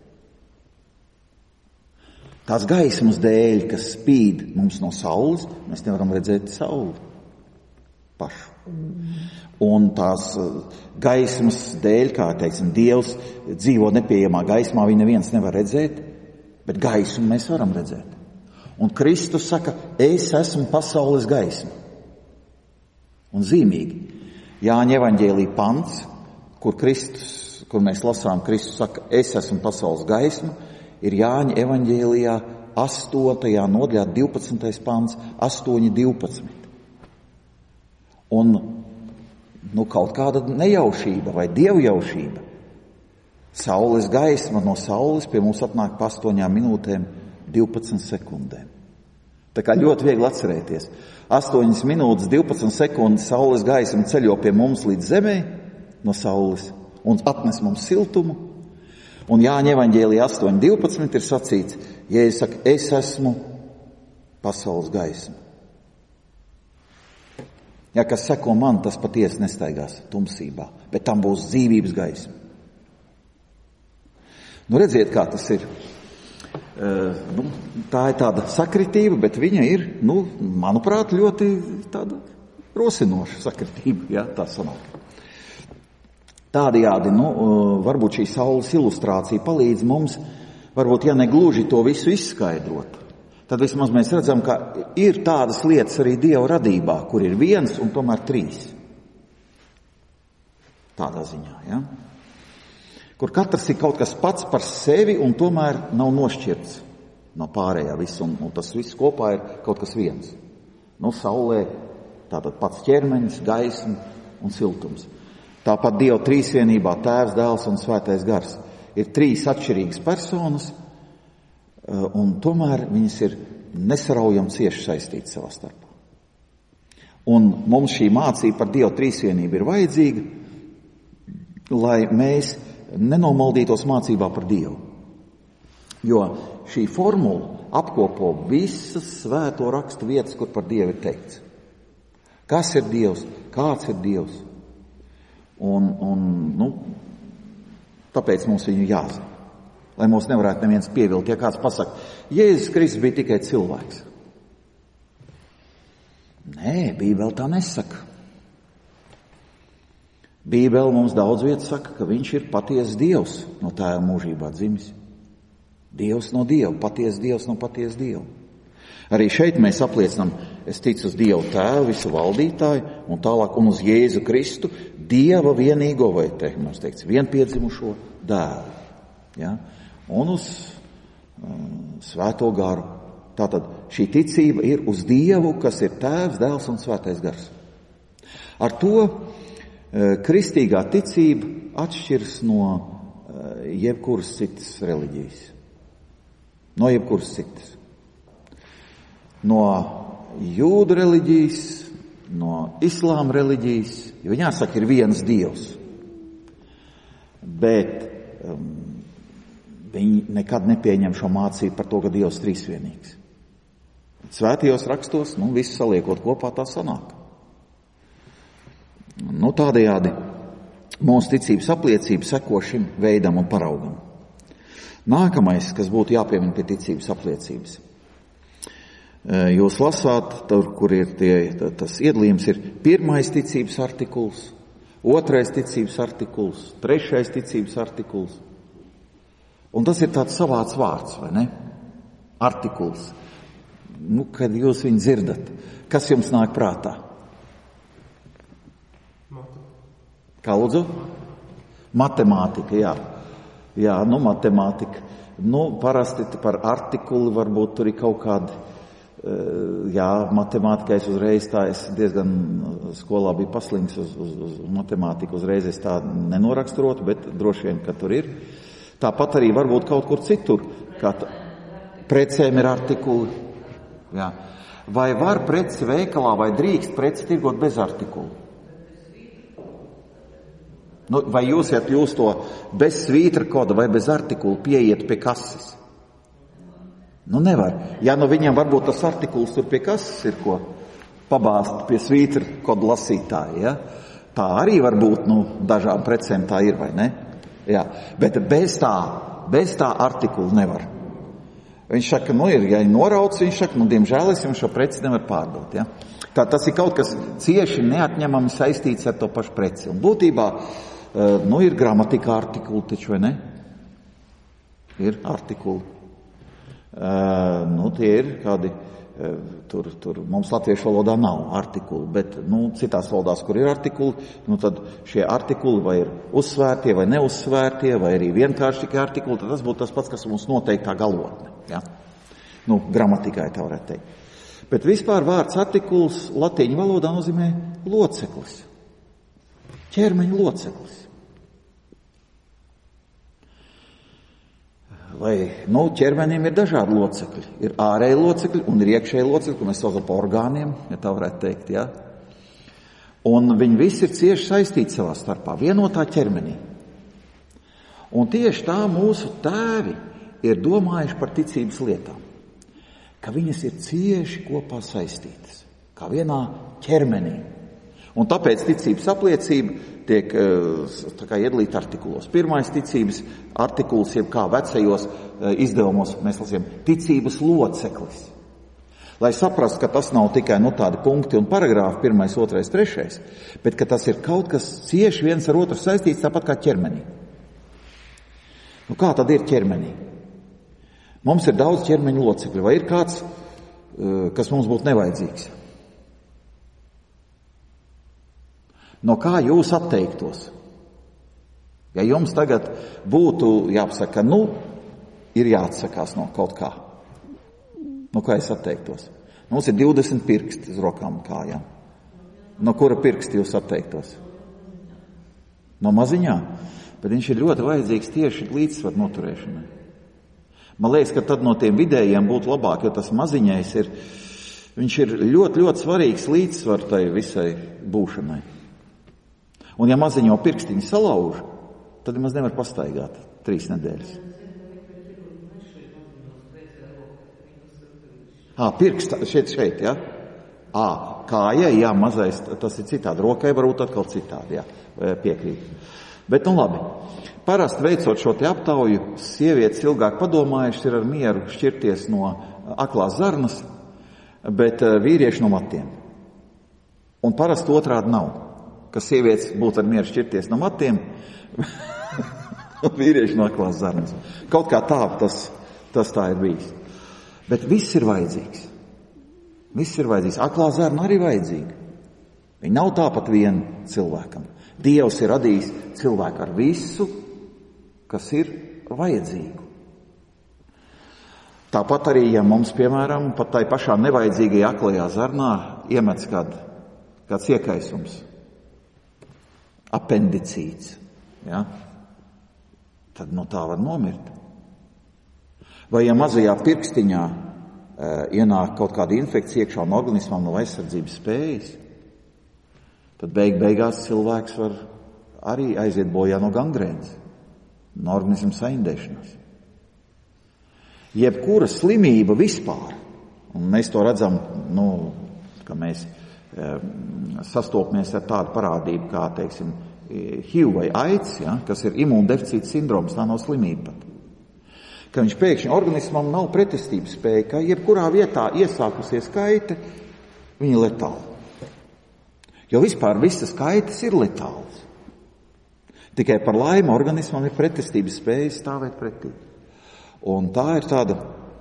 Tās gaismas dēļ, kas spīd mums no saules, mēs nevaram redzēt sauli pašu. Un tās gaismas dēļ, kā teiksim, Dievs dzīvo nepieejamā gaismā, viņu neviens nevar redzēt, bet gaismu mēs varam redzēt. Un Kristus saka, es esmu pasaules gaisma. Un zīmīgi, Jāņa evaņģēlī pants, kur mēs lasām, Kristus saka, es esmu pasaules gaisma, ir Jāņa evaņģēlijā 8. nodaļā 12. pants, 8:12. Un kaut kāda nejaušība vai dievjaušība. Saules gaisma no saules pie mums atnāk pa 8 minūtēm 12 sekundēm. Tā kā ļoti viegli atcerēties. 8 minūtes 12 sekundes saules gaisma ceļo pie mums līdz zemē no saules un atnes mums siltumu. Un Jāņa evaņģēlijā 8:12 ir sacīts, Jēzus saka, es esmu pasaules gaisma. Ja kas seko man, tas patiesi nestaigās tumsībā, bet tam būs dzīvības gaisma. Redziet, kā tas ir. Tā ir tāda sakritība, bet viņa ir, manuprāt, ļoti tāda rosinoša sakritība, ja, tā sanāk. Tādējādi, varbūt šī saules ilustrācija palīdz mums, varbūt, ja ne gluži to visu izskaidrot, tad vismaz mēs redzam, ka ir tādas lietas arī Dieva radībā, kur ir viens un tomēr trīs. Tādā ziņā, ja? Kur katrs ir kaut kas pats par sevi un tomēr nav nošķirts no pārējā visu, un tas viss kopā ir kaut kas viens. Saulē tātad pats ķermenis, gaisma un siltums. Tāpat Dieva trīsvienībā Tēvs, Dēls un Svētais Gars ir trīs atšķirīgas personas, un tomēr viņas ir nesaraujami cieši saistītas savā starpā. Un mums šī mācība par Dieva trīsvienību ir vajadzīga, lai mēs nenomaldītos mācībā par Dievu. Jo šī formula apkopo visas svēto rakstu vietas, kur par Dievu ir teikts. Kas ir Dievs? Kāds ir Dievs? Tāpēc mums viņu jāzina. Lai mūs nevarētu neviens pievilkt, ja kāds pasaka, Jēzus Kristus bija tikai cilvēks. Nē, Bībele tā nesaka. Bībele mums daudz vietas saka, ka viņš ir patiesas Dievs, no Tēva mūžībā dzimis. Dievs no Dieva, patiesas Dievs no patiesas Dieva. Arī šeit mēs apliecinām, es ticu uz Dievu Tēvu, visu valdītāju, un tālāk, un uz Jēzu Kristu, Dieva vienīgo, vai mums teikts, vienpiedzimušo dēlu. Ja? Un uz Svēto Garu. Tātad šī ticība ir uz Dievu, kas ir Tēvs, Dēls un Svētais Gars. Ar to kristīgā ticība atšķiras no jebkuras citas reliģijas. No jebkuras citas. No jūdu reliģijas, no islāma reliģijas, jo viņi jāsaka, ir viens Dievs. Bet viņi nekad nepieņem šo mācību par to, ka Dievs trīsvienīgs. Svētajos rakstos, visu saliekot kopā, tā sanāk. Tādējādi mūsu ticības apliecība seko šim veidam un paraugam. Nākamais, kas būtu jāpiemina pie ticības apliecības. Jūs lasāt, tur, kur ir tas iedalījums, ir pirmais ticības artikuls, otrais ticības artikuls, trešais ticības artikuls. Un tas ir tāds savāds vārds, vai ne? Artikuls. Kad jūs viņu dzirdat, kas jums nāk prātā? Kā lūdzu? Matemātika, jā. Jā, matemātika. Parasti par artikuli varbūt tur ir kaut kādi, matemātikai es uzreiz es diezgan skolā biju paslings uz matemātiku, uzreiz es tā nenoraksturotu, bet droši vien, ka tur ir. Tāpat arī varbūt kaut kur citur, kā precēm ir artikuli. Jā. Vai var preci veikalā vai drīkst preci tirgot bez artikulu? Vai jūs to bez svītra koda vai bez artikula pieiet pie kases? Nevar. Ja viņam varbūt tas artikuls tur pie kases ir ko pabāzt pie svītra koda lasītāja, ja? Tā arī var būt, dažām precēm tā ir, vai ne? Jā. Bet bez tā artikula nevar. Viņš saka, ja ir norauts, viņš saka, diemžēl es jums šo preci nevar pārdot, ja? Tas ir kaut kas cieši neatņemami saistīts ar to pašu preci. Un būtībā, ir gramatika artikuli, taču, vai ne? Ir artikuli. Tie ir kādi, tur mums latviešu valodā nav artikuli, bet, citās valodās, kur ir artikuli, tad šie artikuli vai ir uzsvērtie vai neuzsvērtie, vai arī vienkārši tikai artikuli, tad tas būtu tas pats, kas mums noteiktā galotne, ja? Gramatikai tā varētu teikt. Bet vispār vārds artikuls latīņu valodā nozīmē loceklis. Ķermeņa loceklis. Vai, ķermenim ir dažādi locekļi. Ir ārēji locekļi un ir iekšēji locekļi, ko mēs saucam par orgāniem, ja tā varētu teikt, ja? Un viņi visi ir cieši saistīti savā starpā, vienotā ķermenī. Un tieši tā mūsu tēvi ir domājuši par ticības lietām, ka viņas ir cieši kopā saistītas, kā vienā ķermenī. Un tāpēc ticības apliecība tiek iedalīta artikulos. Pirmais ticības artikuls, jeb kā vecajos izdevumos mēs lasījām, ticības loceklis. Lai saprastu, ka tas nav tikai tādi punkti un paragrāfi, 1, 2, 3, bet ka tas ir kaut kas cieši viens ar otru saistīts, tāpat kā ķermenī. Kā tad ir ķermenī? Mums ir daudz ķermeņa locekļu. Vai ir kāds, kas mums būtu nevajadzīgs? No kā jūs atteiktos? Ja jums tagad būtu jāpasaka, ir jāatsakās no kaut kā. No kā es atteiktos? Mums ir 20 pirksti uz rokām un kājām. No kura pirksti jūs atteiktos? No maziņā? Bet viņš ir ļoti vajadzīgs tieši līdzsvaru noturēšanai. Man liekas, ka tad no tiem vidējiem būtu labāk, jo tas maziņais viņš ir ļoti, ļoti svarīgs līdzsvaru tai visai būšanai. Un ja maziņo pirkstiņu salauž, tad maz nevar pastaigāt 3 nedēļas. Pirksts šeit, ja? Kājai, jā, mazais, tas ir citādi. Rokai varbūt atkal citādi, jā, piekrīt. Bet, labi. Parasti veicot šo te aptauju, sievietes ilgāk padomājušas ir ar mieru šķirties no aklās zarnas, bet vīrieši no matiem. Un parasti otrādi nav, ka sievietes būtu ar mieru šķirties no matiem, un vīrieši no aklās zarnas. Kaut kā tā tas tā ir bijis. Bet viss ir vajadzīgs. Viss ir vajadzīgs. Aklā zarna arī vajadzīga. Viņa nav tāpat vien cilvēkam. Dievs ir radījis cilvēku ar visu, kas ir vajadzīgu. Tāpat arī, ja mums, piemēram, pat tai pašā nevajadzīgajā aklajā zarnā iemets kāds iekaisums, apendicīts, ja? Tad no tā var nomirt. Vai ja mazajā pirkstiņā ienāk kaut kāda infekcija iekšā un organismam nav aizsardzības spējas, tad beigās cilvēks var arī aiziet bojā no gangrēnas, no organisma saindēšanas. Jebkura slimība vispār, un mēs to redzam, ka mēs sastopamies ar tādu parādību kā, teiksim, HIV vai AIDS, ja, kas ir imūndeficīta sindroms, tā nav slimība pat. Ka viņš pēkšņi organismam nav pretestības spēja, ka jebkurā vietā iesākusies kaite, viņa ir letāla. Jo vispār visas kaites ir letālas. Tikai par laimi organismam ir pretestības spēja stāvēt pretī. Un tā ir tāda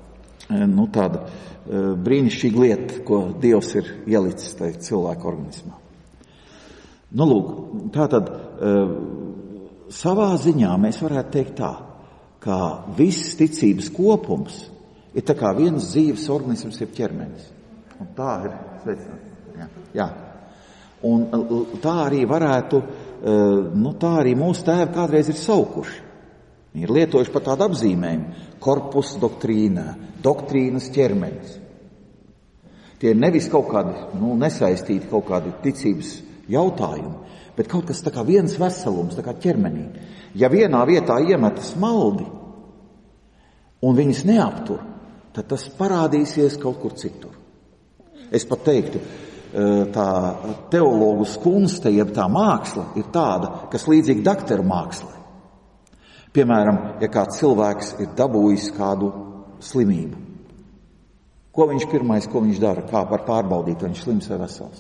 brīnišķīga lieta, ko Dievs ir ielicis tajā cilvēka organismā. Lūk, tātad savā ziņā mēs varētu teikt tā, ka viss ticības kopums ir tā kā viens dzīves organisms ir ķermenis. Un tā ir sveicināts. Jā. Un tā arī varētu, tā arī mūsu tēvi kādreiz ir saukuši. Viņi ir lietojuši pat tādu apzīmējumu – korpus doktrīnā, doktrīnas ķermenis. Tie ir nevis kaut kādi, nesaistīti kaut kādi ticības jautājumi, bet kaut kas tā kā viens veselums, tā kā ķermenī. Ja vienā vietā iemetas maldi un viņas neaptur, tad tas parādīsies kaut kur citur. Es pat teiktu, tā teologu skunste, jeb tā māksla ir tāda, kas līdzīgi dakteru mākslai. Piemēram, ja kāds cilvēks ir dabūjis kādu slimību, ko viņš pirmais, ko viņš dara, kā var pārbaudīt, vai viņš slims vai vesels?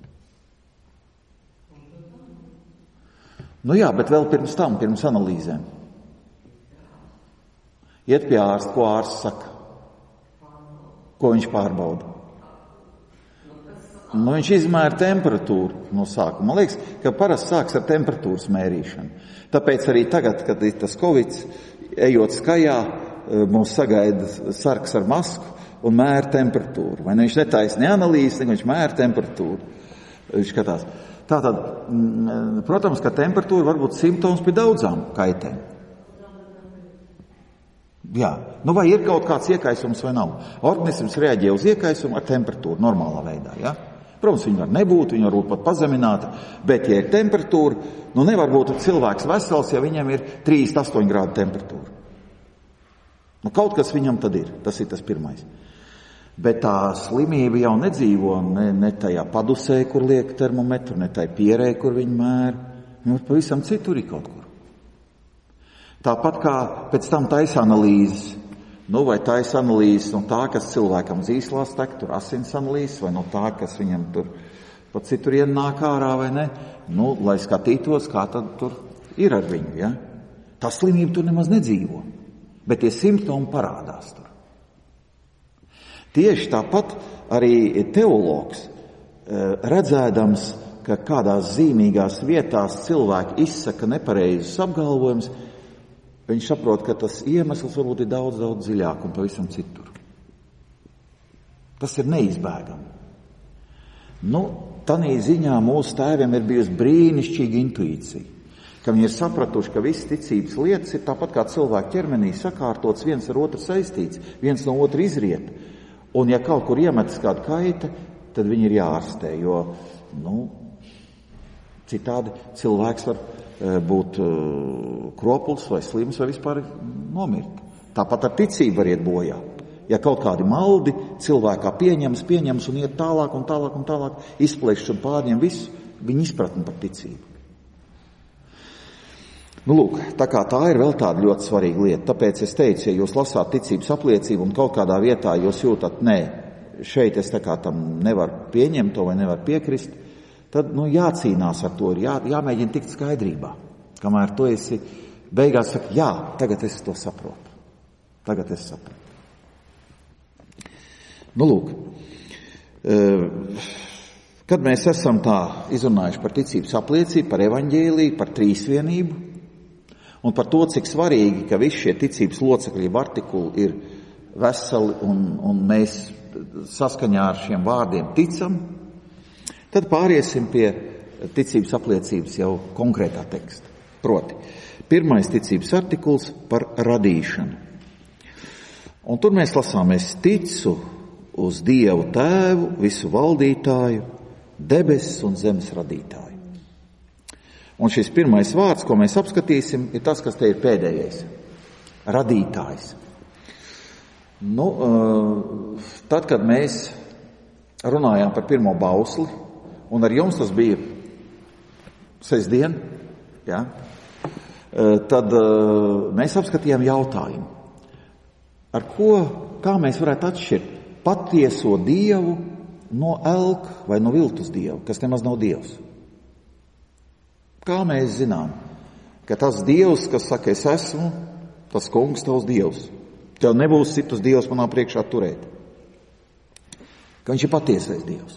Jā, bet vēl pirms tam, pirms analīzēm. Iet pie ārsta, ko ārsts saka? Ko viņš pārbauda? Viņš izmēra temperatūru no sākuma. Man liekas, ka parasti sāks ar temperatūras mērīšanu. Tāpēc arī tagad, kad ir tas Covids, ejot skajā, mums sagaida sargs ar masku un mēra temperatūru. Vai viņš netaisa ne analīzi, viņš mēra temperatūru. Viņš skatās. Tātad, protams, ka temperatūra var būt simptoms pie daudzām kaitēm. Jā, vai ir kaut kāds iekaisums vai nav? Organisms reaģē uz iekaisumu ar temperatūru normālā veidā, ja? Protams, viņa var nebūt, viņa var būt pat pazemināta, bet, ja ir temperatūra, nevar būt cilvēks vesels, ja viņam ir 38 grādu temperatūra. Kaut kas viņam tad ir, tas ir tas pirmais. Bet tā slimība jau nedzīvo ne tajā padusē, kur liek termometru, ne tajā pierē, kur viņi mēra. Viņa pavisam citur ir kaut kur. Tāpat kā pēc tam taisa analīzes. Vai taisa analīzes no tā, kas cilvēkam zīslās tek, tur asins analīzes, vai no tā, kas viņam tur pat citur ienāk ārā, vai ne? Lai skatītos, kā tad tur ir ar viņu, ja? Tā slimība tur nemaz nedzīvo, bet tie simptomi parādās tur. Tieši tāpat arī teologs, redzēdams, ka kādās zīmīgās vietās cilvēki izsaka nepareizus apgalvojumus, viņš saprot, ka tas iemesls varbūt ir daudz, daudz dziļāk un pavisam citur. Tas ir neizbēgami. Tanī ziņā mūsu tēviem ir bijusi brīnišķīga intuīcija, ka viņi ir sapratuši, ka visas ticības lietas ir tāpat kā cilvēku ķermenī sakārtots, viens ar otru saistīts, viens no otra izriet. Un ja kaut kur iemetas kāda kaita, tad viņi ir jāārstē, jo, citādi cilvēks var būt kropuls vai slims vai vispār nomirt. Tāpat ar ticību var iet bojā. Ja kaut kādi maldi cilvēkā pieņems un iet tālāk un tālāk un tālāk, izplešs un pārņem visu viņa izpratni par ticību. Lūk, tā kā tā ir vēl tāda ļoti svarīga lieta. Tāpēc es teicu, ja jūs lasāt ticības apliecību un kaut kādā vietā jūs jūtat, šeit es tā kā tam nevaru pieņemt to vai nevaru piekrist, tad, jācīnās ar to, ir jāmēģina tikt skaidrībā. Kamēr to esi beigās saka, jā, tagad es to saprotu. Tagad es saprotu. Lūk, kad mēs esam tā izrunājuši par ticības apliecību, par evaņģēliju, par trīsvienību un par to, cik svarīgi, ka visi šie ticības locekļi artikuli ir veseli un mēs saskaņā ar šiem vārdiem ticam, tad pāriesim pie ticības apliecības jau konkrētā teksta. Proti, pirmais ticības artikuls par radīšanu. Un tur mēs lasām, es ticu uz Dievu Tēvu, visu valdītāju, debesis un zemes radītāju. Un šis pirmais vārds, ko mēs apskatīsim, ir tas, kas te ir pēdējais. Radītājs. Tad, kad mēs runājām par pirmo bausli, un ar jums tas bija sestdien, tad mēs apskatījām jautājumu. Kā mēs varētu atšķirt patieso Dievu no elka vai no viltus Dievu, kas nemaz nav Dievs? Kā mēs zinām, ka tas Dievs, kas saka, es esmu, tas kungs tavs Dievs. Tev nebūs citus Dievs manā priekšā turēt. Ka viņš ir patiesais Dievs.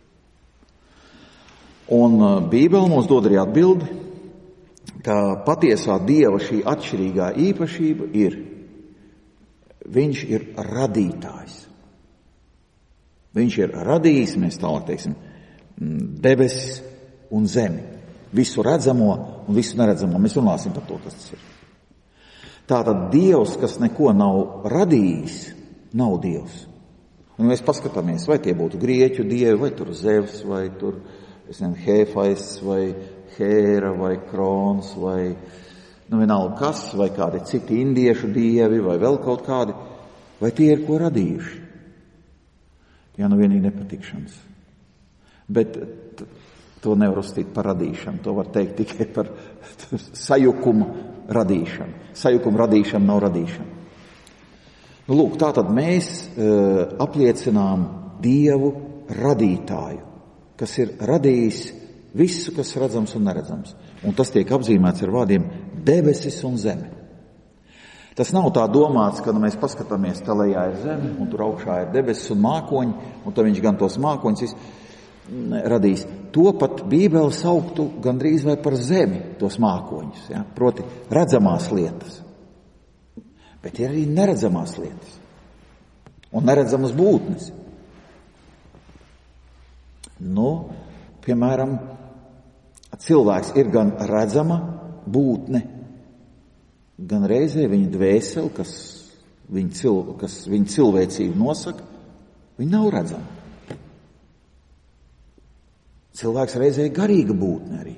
Un Bībele mums dod arī atbildi, ka patiesā Dieva šī atšķirīgā īpašība ir, viņš ir radītājs. Viņš ir radījis, mēs tālāk teiksim, debesis un zemi. Visu redzamo un visu neredzamo. Mēs runāsim par to, kas tas ir. Tātad Dievs, kas neko nav radījis, nav Dievs. Un mēs paskatāmies, vai tie būtu grieķu dievi, vai tur Zevs, vai tur, Hefais, vai Hēra, vai Krons, vai, vienalga kas, vai kādi citi indiešu dievi, vai vēl kaut kādi, vai tie ir ko radījuši. Ja vienīgi nepatikšanas. Bet to nevar uzstīt par radīšanu, to var teikt tikai par sajukuma radīšanu. Sajukuma radīšana nav radīšana. Lūk, tātad mēs apliecinām Dievu radītāju, kas ir radījis visu, kas redzams un neredzams. Un tas tiek apzīmēts ar vārdiem debesis un zeme. Tas nav tā domāts, ka mēs paskatāmies, tā lejā ir zeme, un tur augšā ir debesis un mākoņi, un tad viņš gan tos mākoņus radīs. To pat Bībele sauktu gandrīz vai par zemi, tos mākoņus, proti redzamās lietas. Bet ir arī neredzamās lietas un neredzamas būtnes. Piemēram, cilvēks ir gan redzama būtne, gan reizē viņa dvēseli, kas viņa cilvēcību nosaka, viņa nav redzama. Cilvēks reizē ir garīga būtne arī.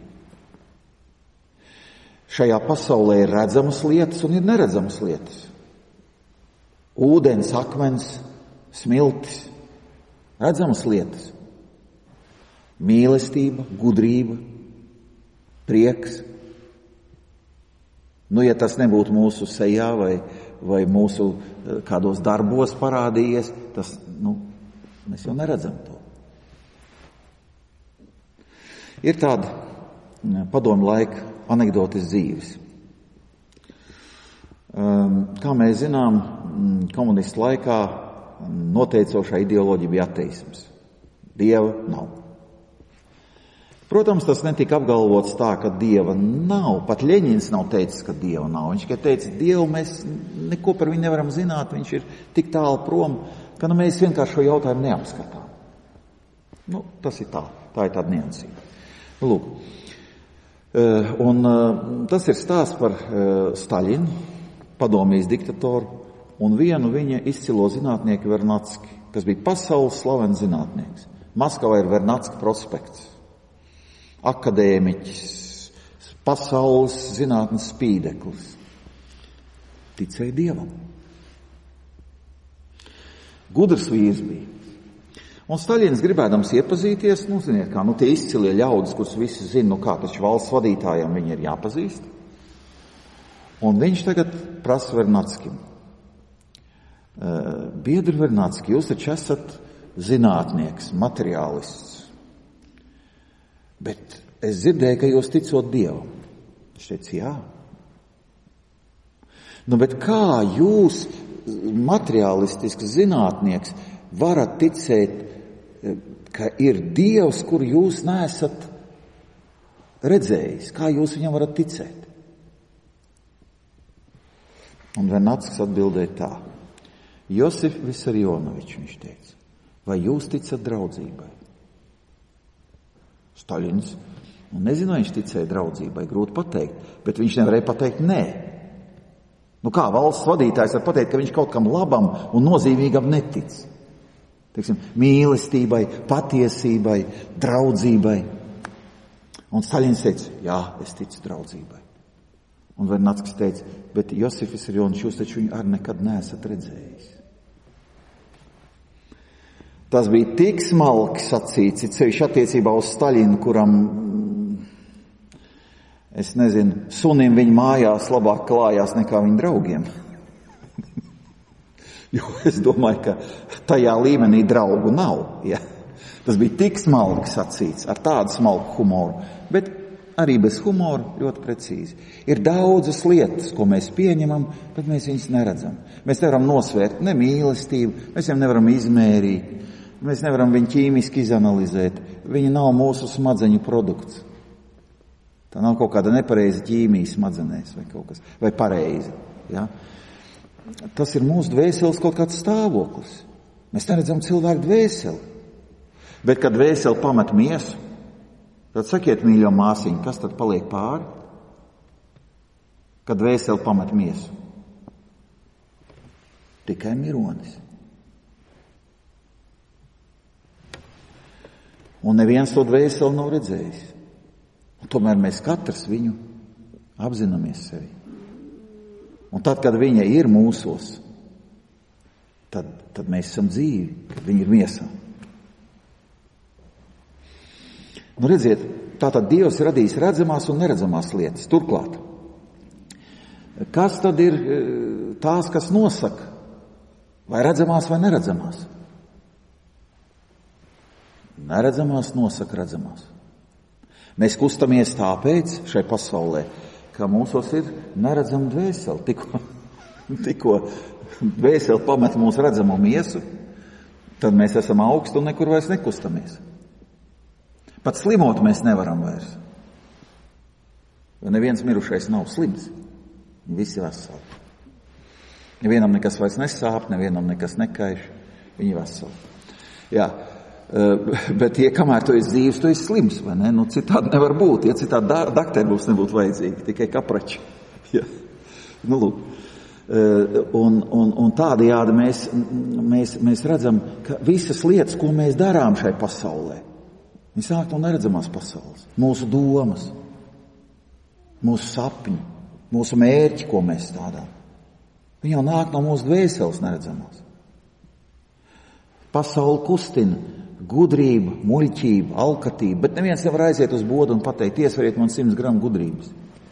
Šajā pasaulē ir redzamas lietas un ir neredzamas lietas. Ūdens, akmens, smiltis, redzamas lietas. Mīlestība, gudrība, prieks. Ja tas nebūtu mūsu sejā vai mūsu kādos darbos parādījies, tas, mēs jau neredzam to. Ir tāda padomu laika anekdotes dzīves. Kā mēs zinām, komunistu laikā noteicošā ideoloģija bija ateisms. Dieva nav. Protams, tas netika apgalvots tā, ka Dieva nav. Pat Ļeņins nav teicis, ka Dieva nav. Viņš tikai teica, Dievu mēs neko par viņu nevaram zināt, viņš ir tik tālu prom, ka mēs vienkārši šo jautājumu neapskatām. Tas ir tā. Tā ir tāda niansība. Lūk. Un tas ir stāsts par Staļinu, padomijas diktatoru, un vienu viņa izcilo zinātnieku Vernatski, kas bija pasaules slavens zinātnieks. Maskavā ir Vernatska prospekts. Akadēmiķis, pasaules zinātnes spīdeklis. Ticēja Dievam. Gudrs vīrs bija. Un Staļins gribēdams iepazīties, ziniet kā, tie izcilie ļaudis, kurus visi zina, kā taču valsts vadītājiem viņi ir jāpazīst. Un viņš tagad prasa Vernatskim. Biedri Vernatski, jūs taču esat zinātnieks, materiālists. Bet es dzirdēju, ka jūs ticot Dievam. Viņš teica, jā. Bet kā jūs, materiālistisks zinātnieks, varat ticēt, ka ir Dievs, kuru jūs neesat redzējis? Kā jūs viņam varat ticēt? Un Vernatskis atbildēja tā. Josif Visarionovičs, viņš teica, vai jūs ticat draudzībai? Staļins, nezinu, vai viņš ticēja draudzībai, grūti pateikt, bet viņš nevarēja pateikt nē. Kā valsts vadītājs var pateikt, ka viņš kaut kam labam un nozīmīgam netic? Teiksim, mīlestībai, patiesībai, draudzībai. Un Staļins teica, jā, es ticu draudzībai. Un Vernatskis teica, bet Josif Visarionovičs, jūs taču viņu arī nekad neesat redzējis. Tas bija tik smalki sacīts, it sevišķi attiecībā uz Staļinu, kuram, es nezinu, sunim viņa mājās labāk klājās nekā viņa draugiem. Jo es domāju, ka tajā līmenī draugu nav. Ja? Tas bija tik smalki sacīts, ar tādu smalku humoru, bet arī bez humora ļoti precīzi. Ir daudzas lietas, ko mēs pieņemam, bet mēs viņas neredzam. Mēs nevaram nosvērt ne mīlestību, mēs viņam nevaram izmērīt. Mēs nevaram viņu ķīmiski izanalizēt. Viņa nav mūsu smadzeņu produkts. Tā nav kaut kāda nepareiza ķīmija smadzenēs vai kaut kas, vai pareizi. Ja? Tas ir mūsu dvēseles kaut kāds stāvoklis. Mēs neredzam cilvēku dvēseli. Bet, kad dvēseli pamet miesu, tad sakiet, mīļo māsiņu, kas tad paliek pāri? Kad dvēseli pamet miesu? Tikai mironis. Un neviens to dvēseli nav redzējis. Un tomēr mēs katrs viņu apzināmies sevi. Un tad, kad viņa ir mūsos, tad mēs esam dzīvi, kad viņa ir miesā. Redziet, tātad Dievs ir radījis redzamās un neredzamās lietas. Turklāt, kas tad ir tās, kas nosaka, vai redzamās vai neredzamās? Neredzamās nosaka redzamās. Mēs kustamies tāpēc šai pasaulē, ka mūsos ir neredzama dvēseli. Tikko dvēseli pamet mūsu redzamo miesu, tad mēs esam augstu un nekur vairs nekustamies. Pat slimot mēs nevaram vairs. Jo neviens mirušais nav slims. Visi veseli. Nevienam nekas vairs nesāp, nevienam nekas nekaiš. Viņi veseli. Jā. Bet, ja kamēr tu esi dzīves, tu esi slims, vai ne? Citādi nevar būt. Ja citādi dakteri būs nebūtu vajadzīgi, tikai kaprači. Ja. Lūk. Un tādējādi mēs redzam, ka visas lietas, ko mēs darām šai pasaulē, viņas nāk no neredzamās pasaules. Mūsu domas, mūsu sapņi, mūsu mērķi, ko mēs stādām. Viņi jau nāk no mūsu dvēseles neredzamās. Pasauli kustina gudrība, muļķība, alkatība, bet neviens nevar aiziet uz bodu un pateikt, iesveriet man 100 gramu gudrības.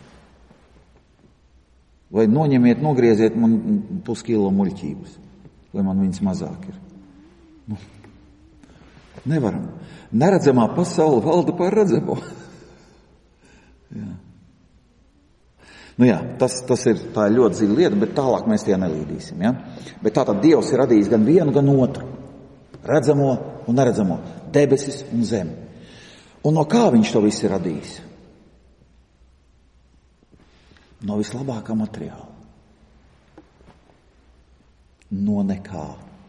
Vai noņemiet, nogrieziet man puskilo muļķības, lai man viņas mazāk ir. Nevaram. Neredzamā pasaule valda pār redzamo. Jā. Nu jā, tā ir ļoti dziļa lieta, bet tālāk mēs tajā nelīdīsim. Ja? Bet tātad Dievs ir radījis gan vienu, gan otru. Redzamo un neredzamo. Debesis un zemi. Un no kā viņš to visu ir radījis? No vislabākā materiāla. No nekā.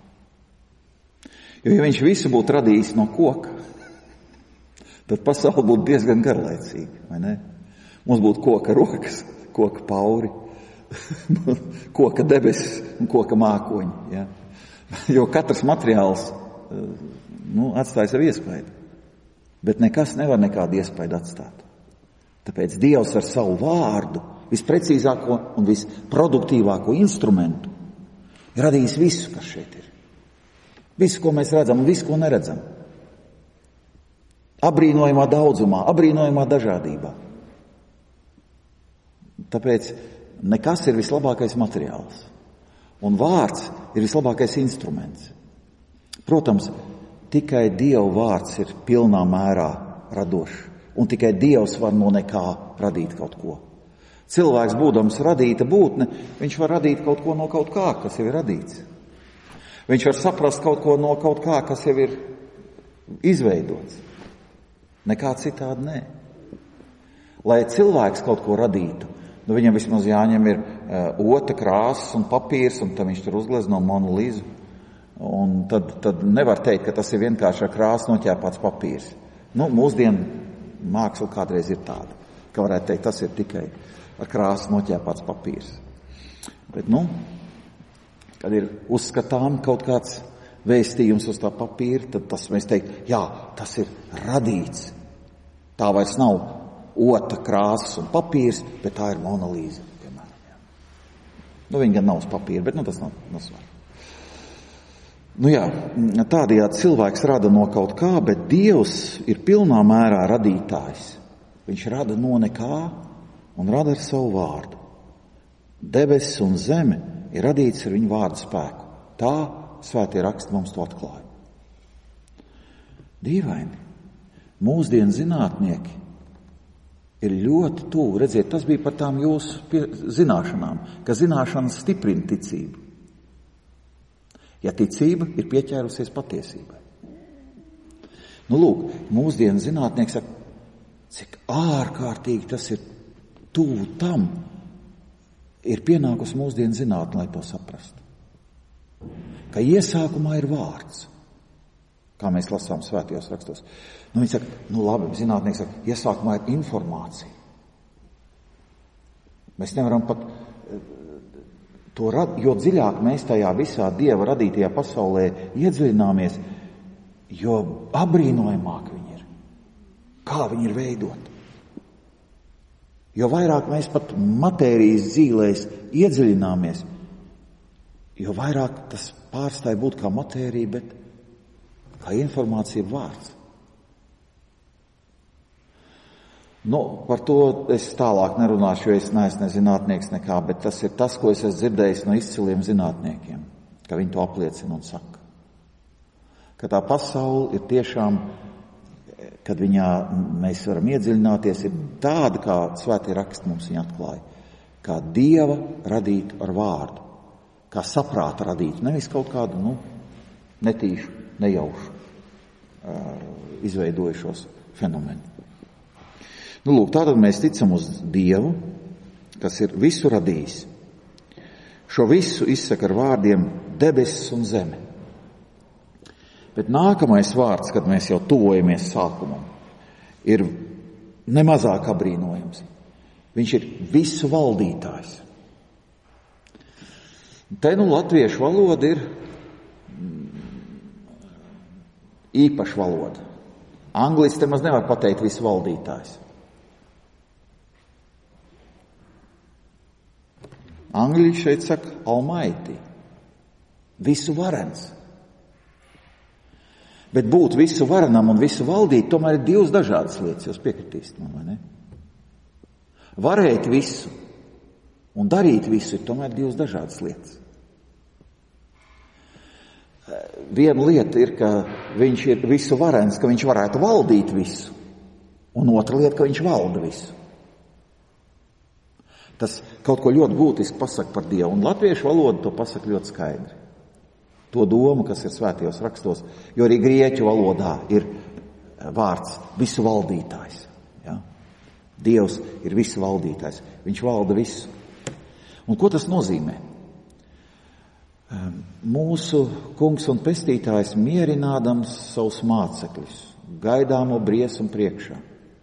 Jo, ja viņš visu būtu radījis no koka, tad pasaule būtu diezgan garlaicīga, vai ne? Mums būtu koka rokas, koka pauri, koka debesis un koka mākoņi. Ja? Jo katrs materiāls atstāja savu iespaidu. Bet nekas nevar nekādu iespaidu atstāt. Tāpēc Dievs ar savu vārdu, visprecīzāko un visproduktīvāko instrumentu, ir radījis visu, kas šeit ir. Visu, ko mēs redzam un visu, ko neredzam. Abrīnojamā daudzumā, abrīnojamā dažādībā. Tāpēc nekas ir vislabākais materiāls. Un vārds ir vislabākais instruments. Protams, tikai Dieva vārds ir pilnā mērā radošs. Un tikai Dievs var no nekā radīt kaut ko. Cilvēks, būdams radīta būtne, viņš var radīt kaut ko no kaut kā, kas jau ir radīts. Viņš var saprast kaut ko no kaut kā, kas jau ir izveidots. Nekā citādi nē. Lai cilvēks kaut ko radītu, viņam vismaz jāņem ir ota, krāsas un papīrs, un tad viņš tur uzglezno monolīzu. Un tad nevar teikt, ka tas ir vienkārši ar krāsu noķēpāts papīrs. Mūsdienu māksla kādreiz ir tāda, ka varētu teikt, tas ir tikai ar krāsu noķēpāts papīrs. Bet, kad ir uzskatām kaut kāds vēstījums uz tā papīra, tad tas mēs teikt, jā, tas ir radīts. Tā vairs nav ota, krāsas un papīrs, bet tā ir monolīze. Viņa gan nav uz papīra, bet tas nav svarīgi. Tādējādi cilvēks rada no kaut kā, bet Dievs ir pilnā mērā radītājs. Viņš rada no nekā un rada ar savu vārdu. Debesis un zeme ir radīts ar viņu vārdu spēku. Tā svētie raksti mums to atklāja. Dīvaini. Mūsdienu zinātnieki ir ļoti tuvu. Redziet, tas bija par tām jūsu zināšanām, ka zināšanas stiprina ticību. Ja ticība ir pieķērusies patiesībai. Mūsdienu zinātnieki saka, cik ārkārtīgi tas ir tuvu tam, ir pienākusi mūsdienu zinātne, lai to saprastu. Ka iesākumā ir vārds, kā mēs lasām svētajos rakstos. Viņi saka, labi, zinātnieki saka, iesākumā ir informācija. Mēs nevaram pat to jo dziļāk mēs tajā visā Dieva radītajā pasaulē iedziļināmies, jo abrīnojamāk viņi ir. Kā viņi ir veidoti. Jo vairāk mēs pat matērijas dzīlēs iedziļināmies, jo vairāk tas pārstāja būt kā matērija, bet kā informācija vārds. Par to es tālāk nerunāšu, jo es neesmu zinātnieks nekā, bet tas ir tas, ko es esmu dzirdējis no izciliem zinātniekiem, ka viņi to apliecina un saka. Ka tā pasaule ir tiešām, kad viņā mēs varam iedziļināties, ir tāda, kā svētie raksti mums viņa atklāja, kā Dieva radītu ar vārdu, kā saprāta radītu, nevis kaut kādu, netīšu, nejaušu izveidojušos fenomenu. Tātad mēs ticam uz Dievu, kas ir visu radījis. Šo visu izsaka ar vārdiem debesis un zeme. Bet nākamais vārds, kad mēs jau tuvojamies sākumam, ir nemazāk abrīnojams. Viņš ir visu valdītājs. Te latviešu valoda ir īpaša valoda. Angliski te maz nevar pateikt visu valdītājs. Angļi šeit saka almighty, visu varens. Bet būt visu varenam un visu valdīt, tomēr ir divas dažādas lietas, jūs piekritīsiet man, vai ne? Varēt visu un darīt visu ir tomēr divas dažādas lietas. Viena lieta ir, ka viņš ir visu varens, ka viņš varētu valdīt visu, un otra lieta, ka viņš valda visu. Tas kaut ko ļoti būtiski pasaka par Dievu, un latviešu valoda to pasaka ļoti skaidri. To domu, kas ir svētajos rakstos, jo arī grieķu valodā ir vārds visu valdītājs. Ja? Dievs ir visu valdītājs, viņš valda visu. Un ko tas nozīmē? Mūsu kungs un pestītājs mierinādams savus mācekļus, gaidāmo briesumu priekšā.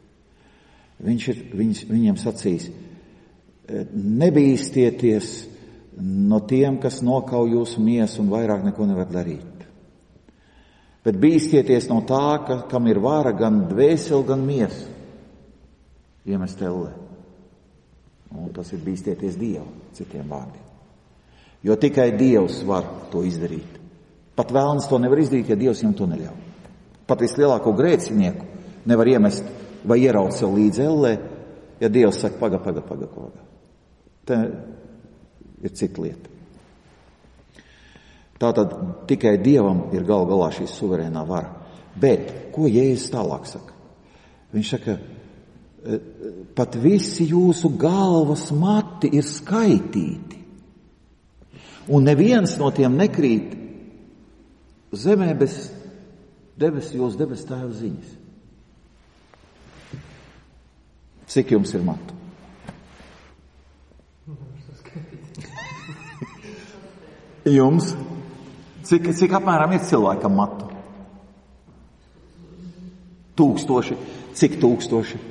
Viņiem sacīs, nebīstieties no tiem, kas nokauj jūsu miesu un vairāk neko nevar darīt. Bet bīstieties no tā, kam ir vara gan dvēseli, gan miesu. Iemest ellē. Un tas ir bīstieties Dievu, citiem vārdiem. Jo tikai Dievs var to izdarīt. Pat vēlns to nevar izdarīt, ja Dievs viņam to neļauj. Pat vislielāko grēcinieku nevar iemest vai ieraut sev līdz ellē, ja Dievs saka, paga. Te ir cita lieta. Tātad tikai Dievam ir gal galā šī suverēnā vara. Bet, ko Jēzus tālāk saka? Viņš saka, pat visi jūsu galvas mati ir skaitīti. Un neviens no tiem nekrīt zemē bez jūsu debes tēva ziņas. Cik jums ir matu? Jums? Cik apmēram ir cilvēkam matu? 1000. Cik 1000?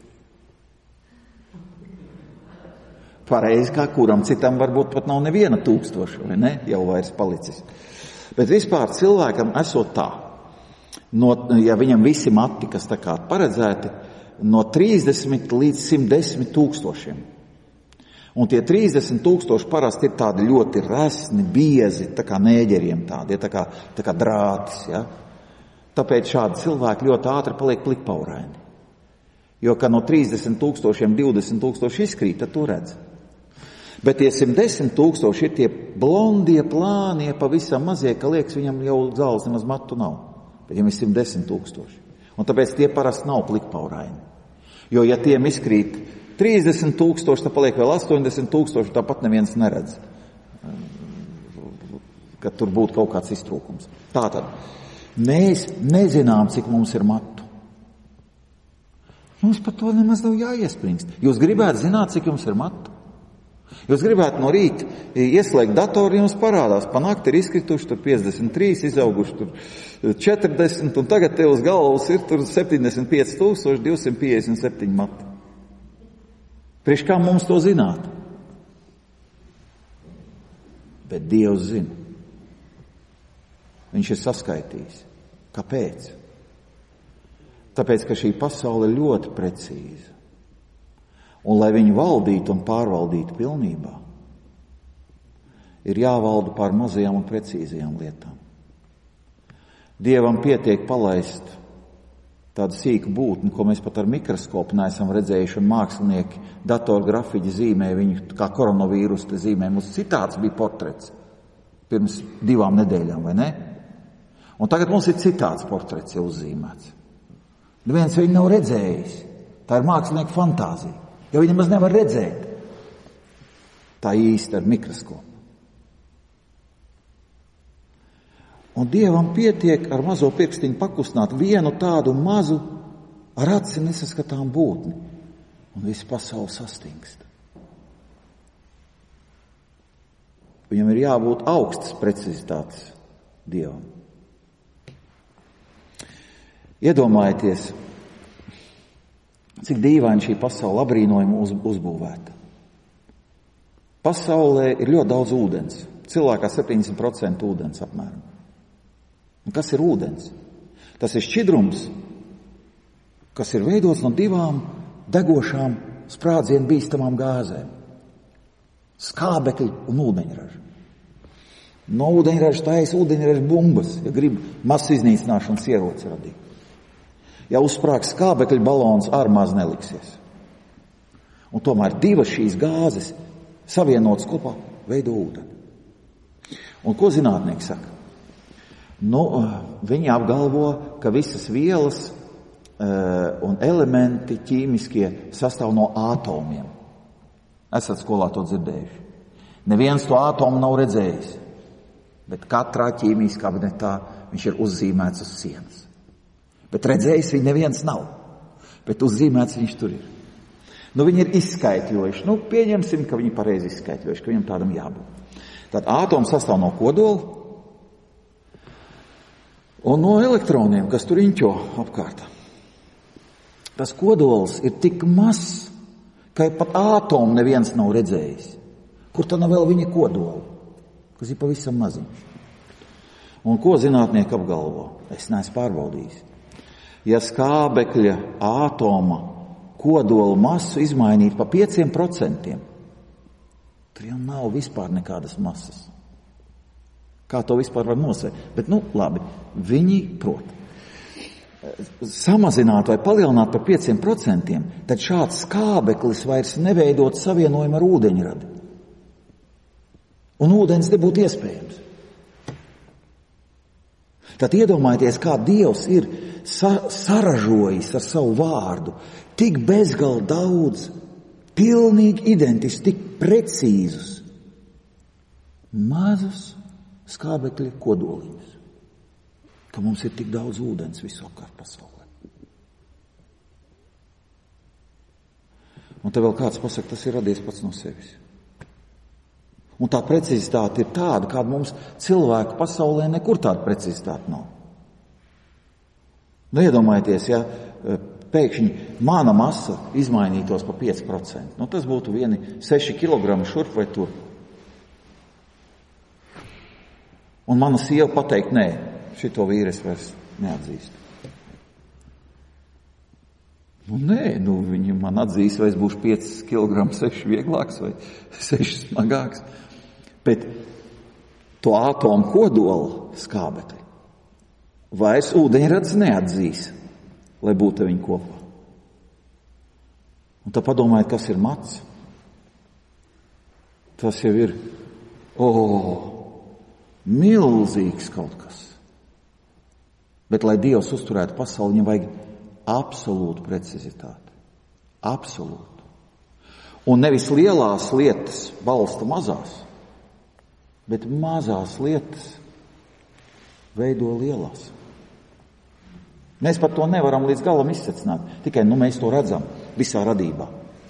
Pareizi kā kuram, citam varbūt pat nav neviena 1000, vai ne? Jau vairs palicis. Bet vispār cilvēkam esot tā, ja viņam visi mati, kas tā kā paredzēti, no 30 līdz 110 000. Un tie 30 000 parasti ir tādi ļoti resni, biezi, tā kā nēģeriem tādi, tā kā drātis, ja? Tāpēc šādi cilvēki ļoti ātri paliek plikpauraini. Jo, ka no 30 000 20 000 izkrīt, tad to redz. Bet tie 110 000 ir tie blondie, plānie, pavisam mazie, ka liekas, viņam jau zāles nemaz matu nav. Bet viņam ir 110 000. Un tāpēc tie parasti nav plikpauraini. Jo, ja tiem izkrīt 30 000, tad paliek vēl 80 000, tāpat neviens neredz, ka tur būtu kaut kāds iztrūkums. Tātad, mēs nezinām, cik mums ir matu. Mums par to nemaz nav jāiespringst. Jūs gribētu zināt, cik jums ir matu? Jūs gribētu no rīta ieslēgt datoru, jums parādās, pa nakti ir izkrituši tur 53, izauguši tur 40, un tagad te uz galvas ir tur 75 257 mati. Priekš kā mums to zināt? Bet Dievs zina. Viņš ir saskaitījis. Kāpēc? Tāpēc, ka šī pasaule ir ļoti precīza. Un, lai viņu valdītu un pārvaldītu pilnībā, ir jāvalda pār mazajām un precīzajām lietām. Dievam pietiek palaist tādu sīku būtni, ko mēs pat ar mikroskopu neesam redzējuši, un mākslinieki, datorgrafiķi zīmē viņu, kā koronavīrus te zīmē. Mums citāds bija portrets pirms 2 nedēļām, vai ne? Un tagad mums ir citāds portrets jau uzzīmēts. Neviens viņu nav redzējis. Tā ir mākslinieka fantāzija. Jo viņi maz nevar redzēt tā īsti ar mikroskopu. Un Dievam pietiek ar mazo pirkstiņu pakustināt vienu tādu mazu ar aci nesaskatām būtni. Un visa pasaule sastingst. Viņam ir jābūt augstas precizitātes Dievam. Iedomājieties, cik dīvaini šī pasaule abrīnojuma uzbūvēta. Pasaulē ir ļoti daudz ūdens. Cilvēkā 70% ūdens apmēram. Un kas ir ūdens? Tas ir šķidrums, kas ir veidots no 2 degošām sprādzienu bīstamām gāzēm. Skābekļi un ūdeņraža. No ūdeņraža taisa ūdeņraža bumbas, ja grib masu iznīcināšanas ieroci radīt. Ja uzsprāgs skābekļa balons, ar maz neliksies. Un tomēr 2 šīs gāzes savienotas kopā veido ūdeni. Un ko zinātnieki saka? Viņi apgalvo, ka visas vielas un elementi ķīmiskie sastāv no ātomiem. Esat skolā to dzirdējuši. Neviens to ātomu nav redzējis, bet katrā ķīmijas kabinetā viņš ir uzzīmēts uz sienas. Bet redzējis viņu neviens nav, bet uzzīmēts viņš tur ir. Viņi ir izskaitļojuši. Pieņemsim, ka viņi pareizi izskaitļojuši, ka viņam tādam jābūt. Tad ātoms sastāv no kodola un no elektroniem, kas tur riņķo apkārt. Tas kodols ir tik mazs, ka pat ātomu neviens nav redzējis. Kur tad vēl viņa kodola, kas ir pavisam maziņš. Un ko zinātnieki apgalvo? Es neesmu pārbaudījis. Ja skābekļa ātoma kodola masu izmainīt pa 5%, tur jau nav vispār nekādas masas. Kā to vispār var nosvērt? Bet, labi, viņi prot. Samazināt vai palielināt par 5%, tad šāds skābeklis vairs neveidot savienojumu ar ūdeņradi. Un ūdens nebūtu iespējams. Tad iedomājieties, kā Dievs ir saražojis ar savu vārdu tik bezgalīgi daudz, pilnīgi identiski, tik precīzus, mazus skābekļa kodoliņus, ka mums ir tik daudz ūdens visapkārt pasaulē. Un te vēl kāds pasaka, tas ir radies pats no sevis. Un tā precizitāte ir tāda, kāda mums cilvēku pasaulē nekur tāda precizitāte nav. Iedomājieties, ja pēkšņi mana masa izmainītos pa 5%. Tas būtu 6 kilogrami šurp vai tur. Un mana sieva pateikt, nē, šito vīru es vairs neatzīstu. Viņi man atzīs, vai es būšu 5 kilogrami 6 vieglāks vai 6 smagāks. Bet to ātomu kodola skābekli vairs ūdeņrads neatzīs, lai būtu viņi kopā. Un tad padomājiet, kas ir mats. Tas jau ir milzīgs kaut kas. Bet, lai Dievs uzturētu pasauli, viņam vajag absolūtu precizitāti. Absolūtu. Un nevis lielās lietas balsta mazās, bet mazās lietas veido lielās. Mēs par to nevaram līdz galam izsecināt. Tikai mēs to redzam visā radībā.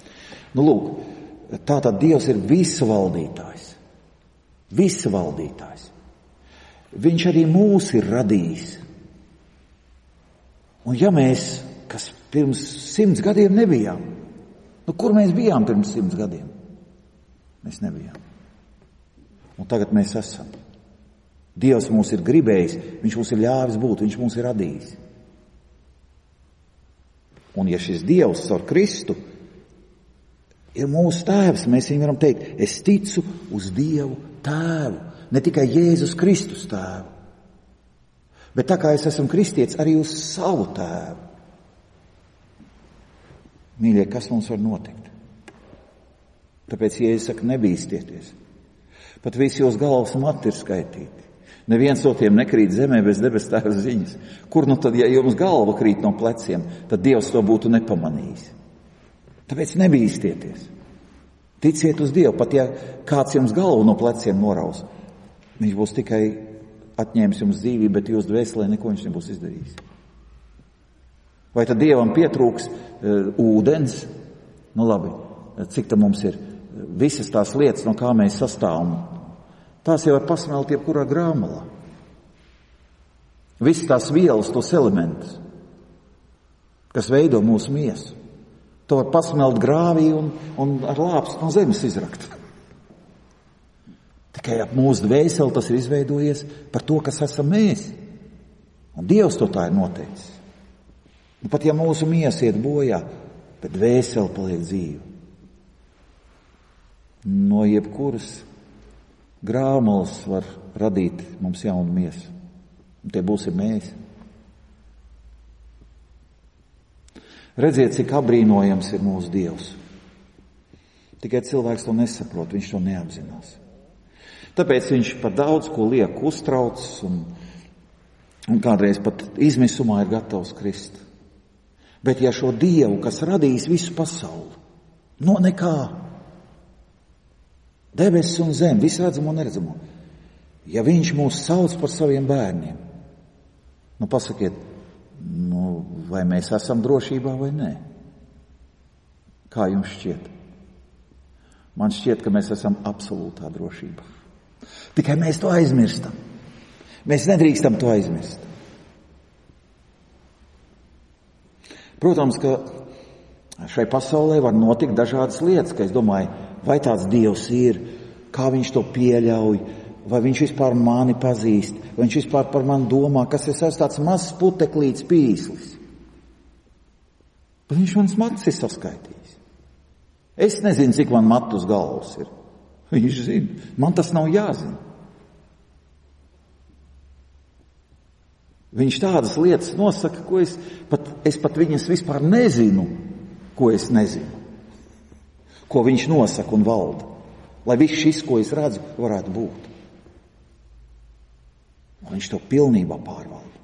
Tātad Dievs ir visa valdītājs. Visa valdītājs. Viņš arī mūs ir radījis. Un ja mēs, kas pirms 100 gadiem nebijām, kur mēs bijām pirms 100 gadiem? Mēs nebijām. Un tagad mēs esam. Dievs mūs ir gribējis, viņš mūs ir ļāvis būt, viņš mūs ir radījis. Un ja šis Dievs ar Kristu ir mūsu tēvs, mēs viņam varam teikt, es ticu uz Dievu tēvu, ne tikai Jēzus Kristus tēvu, bet tā kā es esmu kristietis, arī uz savu tēvu. Mīļie, kas mums var notikt? Tāpēc Jēzus saka, nebīstieties. Pat visi jūs galvas mati ir skaitīti. Neviens no tiem nekrīt zemē bez debes tēva ziņas. Kur tad, ja jums galva krīt no pleciem, tad Dievs to būtu nepamanījis. Tāpēc nebīstieties. Ticiet uz Dievu, pat ja kāds jums galvu no pleciem noraus. Viņš būs tikai atņēmis jums dzīvību, bet jūs dvēselē neko viņš nebūs izdarījis. Vai tad Dievam pietrūks ūdens? Labi, cik tam mums ir visas tās lietas, no kā mēs sastāvam? Tās jau var pasmelt jebkurā grāmalā. Visas tās vielas, tos elementus, kas veido mūsu miesu, to var pasmelt grāvī un ar lāpstu no zemes izrakt. Tikai ap mūsu dvēseli tas ir izveidojies par to, kas esam mēs. Un Dievs to tā ir noteicis. Un pat ja mūsu miesa iet bojā, bet dvēseli paliek dzīva. No jebkuras grāmalas var radīt mums jaunu miesu. Un tie būsim mēs. Redziet, cik abrīnojams ir mūsu Dievs. Tikai cilvēks to nesaprot, viņš to neapzinās. Tāpēc viņš par daudz ko liek uztrauc un kādreiz pat izmisumā ir gatavs krist. Bet ja šo Dievu, kas radījis visu pasauli, no nekā, Debesis un zem, visu redzamo un neredzamo. Ja viņš mūs sauc par saviem bērniem, pasakiet, vai mēs esam drošībā vai nē? Kā jums šķiet? Man šķiet, ka mēs esam absolūtā drošībā. Tikai mēs to aizmirstam. Mēs nedrīkstam to aizmirst. Protams, ka šai pasaulē var notikt dažādas lietas, ka es domāju, vai tāds Dievs ir, kā viņš to pieļauj, vai viņš vispār mani pazīst, vai viņš vispār par mani domā, kas es esmu tāds mazs puteklīts pīslis. Bet viņš manas matus ir saskaitījis. Es nezinu, cik man matu uz galvas ir. Viņš zina, man tas nav jāzina. Viņš tādas lietas nosaka, ko es pat viņas vispār nezinu, ko es nezinu. Ko viņš nosaka un valda. Lai viss šis, ko es redzu, varētu būt. Un viņš to pilnībā pārvalda.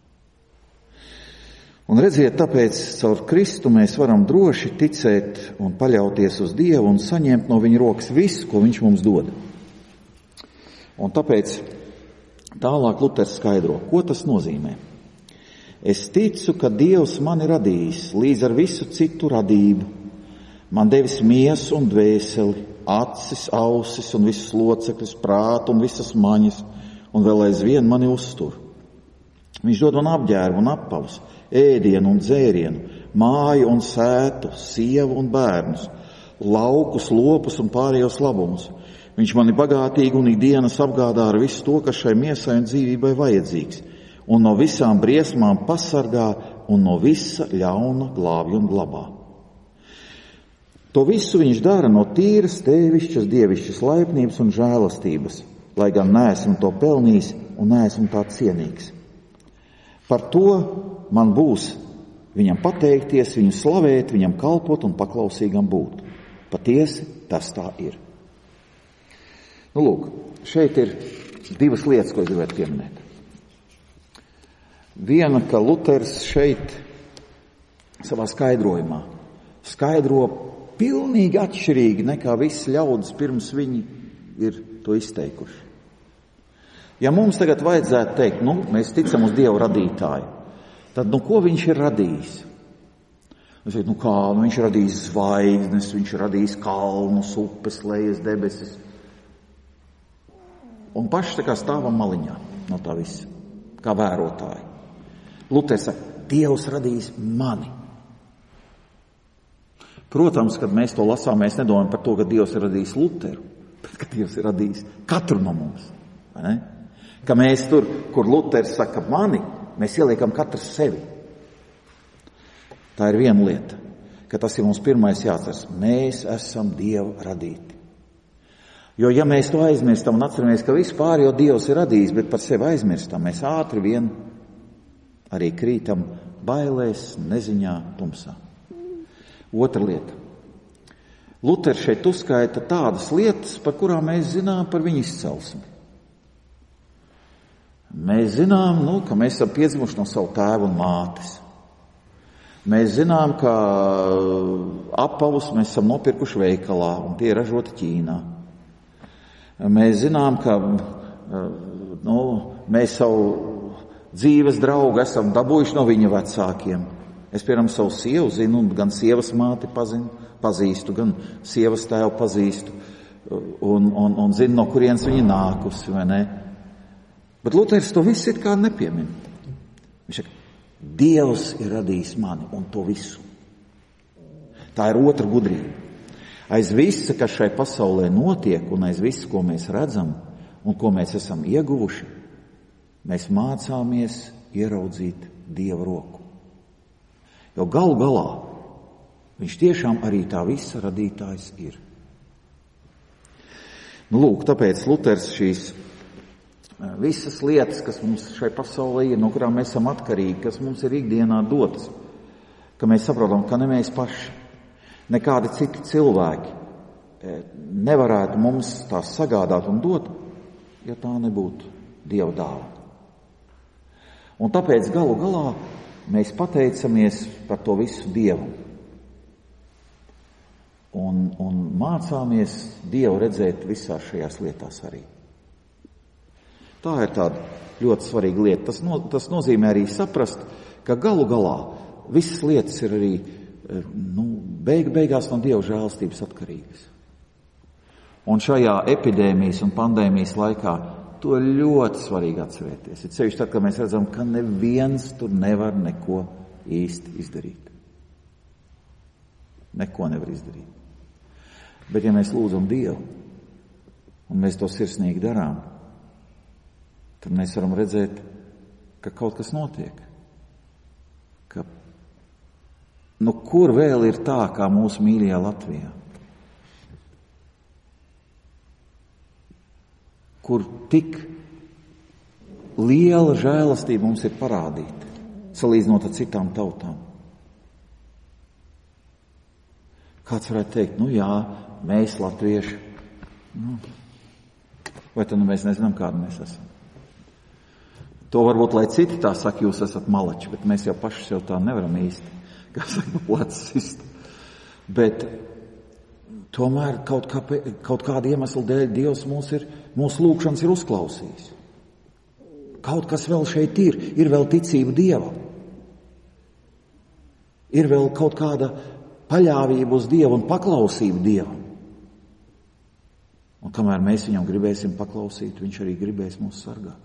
Un redziet, tāpēc caur Kristu mēs varam droši ticēt un paļauties uz Dievu un saņemt no viņa rokas visu, ko viņš mums dod. Un tāpēc tālāk Luters skaidro, ko tas nozīmē. Es ticu, ka Dievs mani radījis līdz ar visu citu radību. Man devis miesu un dvēseli, acis, ausis un visus locekļus, prātu un visas maņas, un vēl aizvien mani uztur. Viņš dod man apģērbu un apavus, ēdienu un dzērienu, māju un sētu, sievu un bērnus, laukus, lopus un pārējos labumus. Viņš mani bagātīgi un ikdienas apgādā ar visu to, kas šai miesai un dzīvībai vajadzīgs, un no visām briesmām pasargā un no visa ļauna glābj un glabā. To visu viņš dara no tīras, tēvišķas, dievišķas laipnības un žēlastības, lai gan neesmu to pelnījis un neesmu tā cienīgs. Par to man būs viņam pateikties, viņu slavēt, viņam kalpot un paklausīgam būt. Patiesi tas tā ir. Lūk, šeit ir divas lietas, ko es gribētu pieminēt. Viena, ka Luters šeit savā skaidrojumā skaidro pilnīgi atšķirīgi nekā visi ļaudis pirms viņi ir to izteikuši. Ja mums tagad vajadzētu teikt, mēs ticam uz Dievu radītāju, tad ko viņš ir radījis? Viņš teikt, viņš ir radījis zvaigznes, viņš ir radījis kalnus, upes, lejas, debesis. Un paši tā kā stāvam maliņā no tā visa, kā vērotāji. Luters saka, Dievs radījis mani. Protams, kad mēs to lasām, mēs nedomājam par to, ka Dievs ir radījis Luteru, bet ka Dievs ir radījis katru no mums. Vai ne? Ka mēs tur, kur Luters saka mani, mēs ieliekam katrs sevi. Tā ir viena lieta, ka tas ir mums pirmais jāatceras. Mēs esam Dieva radīti. Jo ja mēs to aizmirstam un atceramies, ka vispār jau Dievs ir radījis, bet par sevi aizmirstam, mēs ātri vien arī krītam bailēs, neziņā, tumsā. Otra lieta. Luters šeit uzskaita tādas lietas, par kurām mēs zinām par viņu izcelsmi. Mēs zinām, ka mēs esam piedzimuši no savu tēvu un mātes. Mēs zinām, ka apavus mēs esam nopirkuši veikalā un tie ir ražoti Ķīnā. Mēs zinām, ka mēs savu dzīves draugu esam dabūjuši no viņa vecākiem. Es, piemēram, savu sievu zinu, un gan sievas māti pazīstu, gan sievas tēvu pazīstu, un zinu, no kurienes viņa nākusi, vai ne? Bet Luters to visu it kā nepiemin. Viņš saka, Dievs ir radījis mani un to visu. Tā ir otra gudrība. Aiz visa, kas šai pasaulē notiek, un aiz visu, ko mēs redzam un ko mēs esam ieguvuši, mēs mācāmies ieraudzīt Dieva roku. Jo galu galā viņš tiešām arī tā visa radītājs ir. Lūk, tāpēc Luters šīs visas lietas, kas mums šai pasaulē ir, no kurām mēs esam atkarīgi, kas mums ir ikdienā dotas, ka mēs saprotam, ka ne mēs paši, nekādi citi cilvēki nevarētu mums tās sagādāt un dot, ja tā nebūtu Dieva dāvana. Un tāpēc galu galā mēs pateicamies par to visu Dievam. un mācāmies Dievu redzēt visās šajās lietās arī. Tā ir tāda ļoti svarīga lieta. Tas nozīmē arī saprast, ka galu galā visas lietas ir arī beigās no Dieva žēlastības atkarīgas. Un šajā epidēmijas un pandēmijas laikā to ļoti svarīgi atcerēties. Ir sevišķi tad, kad mēs redzam, ka neviens tur nevar neko īsti izdarīt. Neko nevar izdarīt. Bet ja mēs lūdzam Dievu, un mēs to sirsnīgi darām, tad mēs varam redzēt, ka kaut kas notiek. Ka, kur vēl ir tā, kā mūsu mīļajā Latvijā? Kur tik liela žēlastība mums ir parādīta, salīdzinot ar citām tautām. Kāds varētu teikt, jā, mēs latvieši, vai tad mēs nezinām, kādi mēs esam? To varbūt, lai citi tā saka, jūs esat malači, bet mēs jau paši sev tā nevaram īsti, kā saka, plecis. Bet tomēr kaut kāda iemesla dēļ Dievs mūsu lūgšanas ir uzklausījis. Kaut kas vēl šeit ir vēl ticība Dievam. Ir vēl kaut kāda paļāvība uz Dievu un paklausība Dievam. Un kamēr mēs viņam gribēsim paklausīt, viņš arī gribēs mūs sargāt.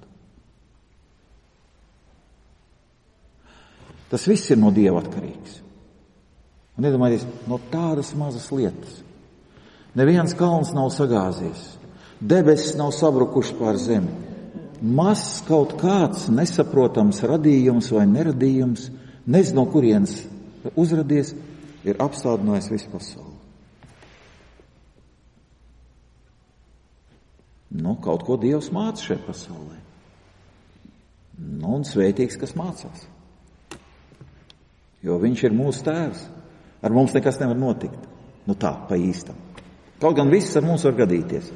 Tas viss ir no Dieva atkarīgs. Un iedomājieties, no tādas mazas lietas. Neviens kalns nav sagāzies, debesis nav sabrukušas pār zemi. Mazs kaut kāds nesaprotams radījums vai neradījums, nezinu, no kurienes uzradies, ir apstādinājis visu pasauli. Kaut ko Dievs māca šajā pasaulē. Un svētīgs, kas mācās. Jo viņš ir mūsu tēvs. Ar mums nekas nevar notikt. Tā, pa īstam. Kaut gan viss ar mums var gadīties.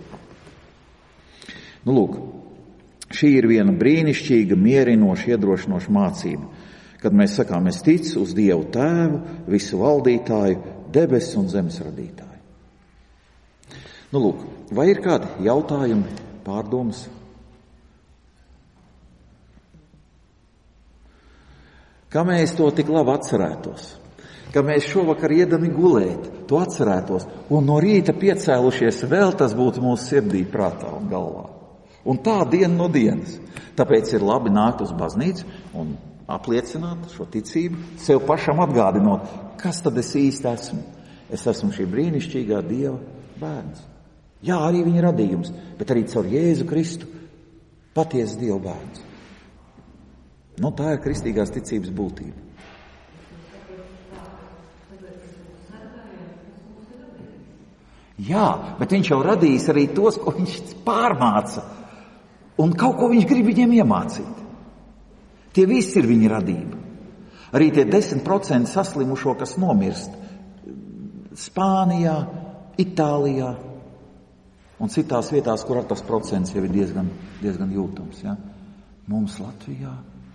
Lūk, šī ir viena brīnišķīga, mierinoša, iedrošinoša mācība, kad mēs sakām, es ticu uz Dievu Tēvu, visu valdītāju, debesis un zemes radītāju. Lūk, vai ir kādi jautājumi, pārdomas? Kā mēs to tik labi atcerētos, ka mēs šovakar iedami gulēt, to atcerētos, un no rīta piecēlušies vēl tas būtu mūsu sirdī, prātā un galvā. Un tā diena no dienas. Tāpēc ir labi nākt uz baznīcu un apliecināt šo ticību, sev pašam atgādinot, kas tad es īsti esmu. Es esmu šī brīnišķīgā Dieva bērns. Jā, arī viņa radījums, bet arī caur Jēzu Kristu patiesas Dieva bērns. Tā ir kristīgās ticības būtība. Jā, bet viņš jau radījis arī tos, ko viņš pārmāca. Un kaut ko viņš grib viņiem iemācīt. Tie visi ir viņa radība. Arī tie 10% saslimušo, kas nomirst Spānijā, Itālijā un citās vietās, kur tas procents jau ir diezgan jūtams. Ja? Mums Latvijā,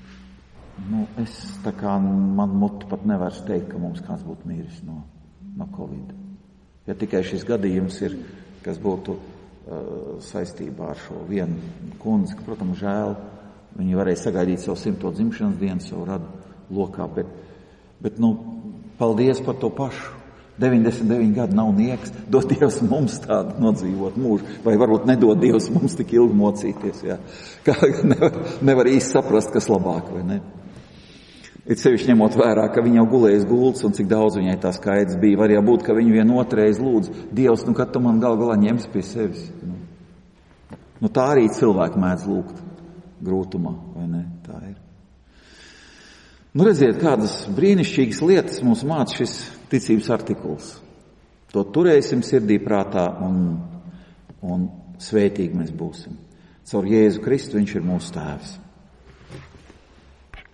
man mutu pat nevar teikt, ka mums kāds būtu mīris no Covid. Ja tikai šis gadījums ir, kas būtu saistībā ar šo vienu kundzi, ka, protams, žēl, viņi varēja sagaidīt savu 100. dzimšanas dienu, savu radu lokā, bet paldies par to pašu. 99 gadi nav nieks, dod Dievs mums tādu nodzīvot mūžu, vai varbūt nedod Dievs mums tik ilgi mocīties, jā. Kā nevar īsti saprast, kas labāk, vai ne? Ir sevišķi ņemot vērā, ka viņa jau gulējas gultas un cik daudz viņai tā skaidrs bija. Var jau būt, ka viņa vienotreiz lūdz, Dievs, kad tu man galā ņems pie sevis? Tā arī cilvēki mēdz lūgt grūtumā, vai ne? Tā ir. Redziet, kādas brīnišķīgas lietas mums māca šis ticības artikuls. To turēsim sirdī prātā un svētīgi mēs būsim. Caur Jēzu Kristu viņš ir mūsu tēvs.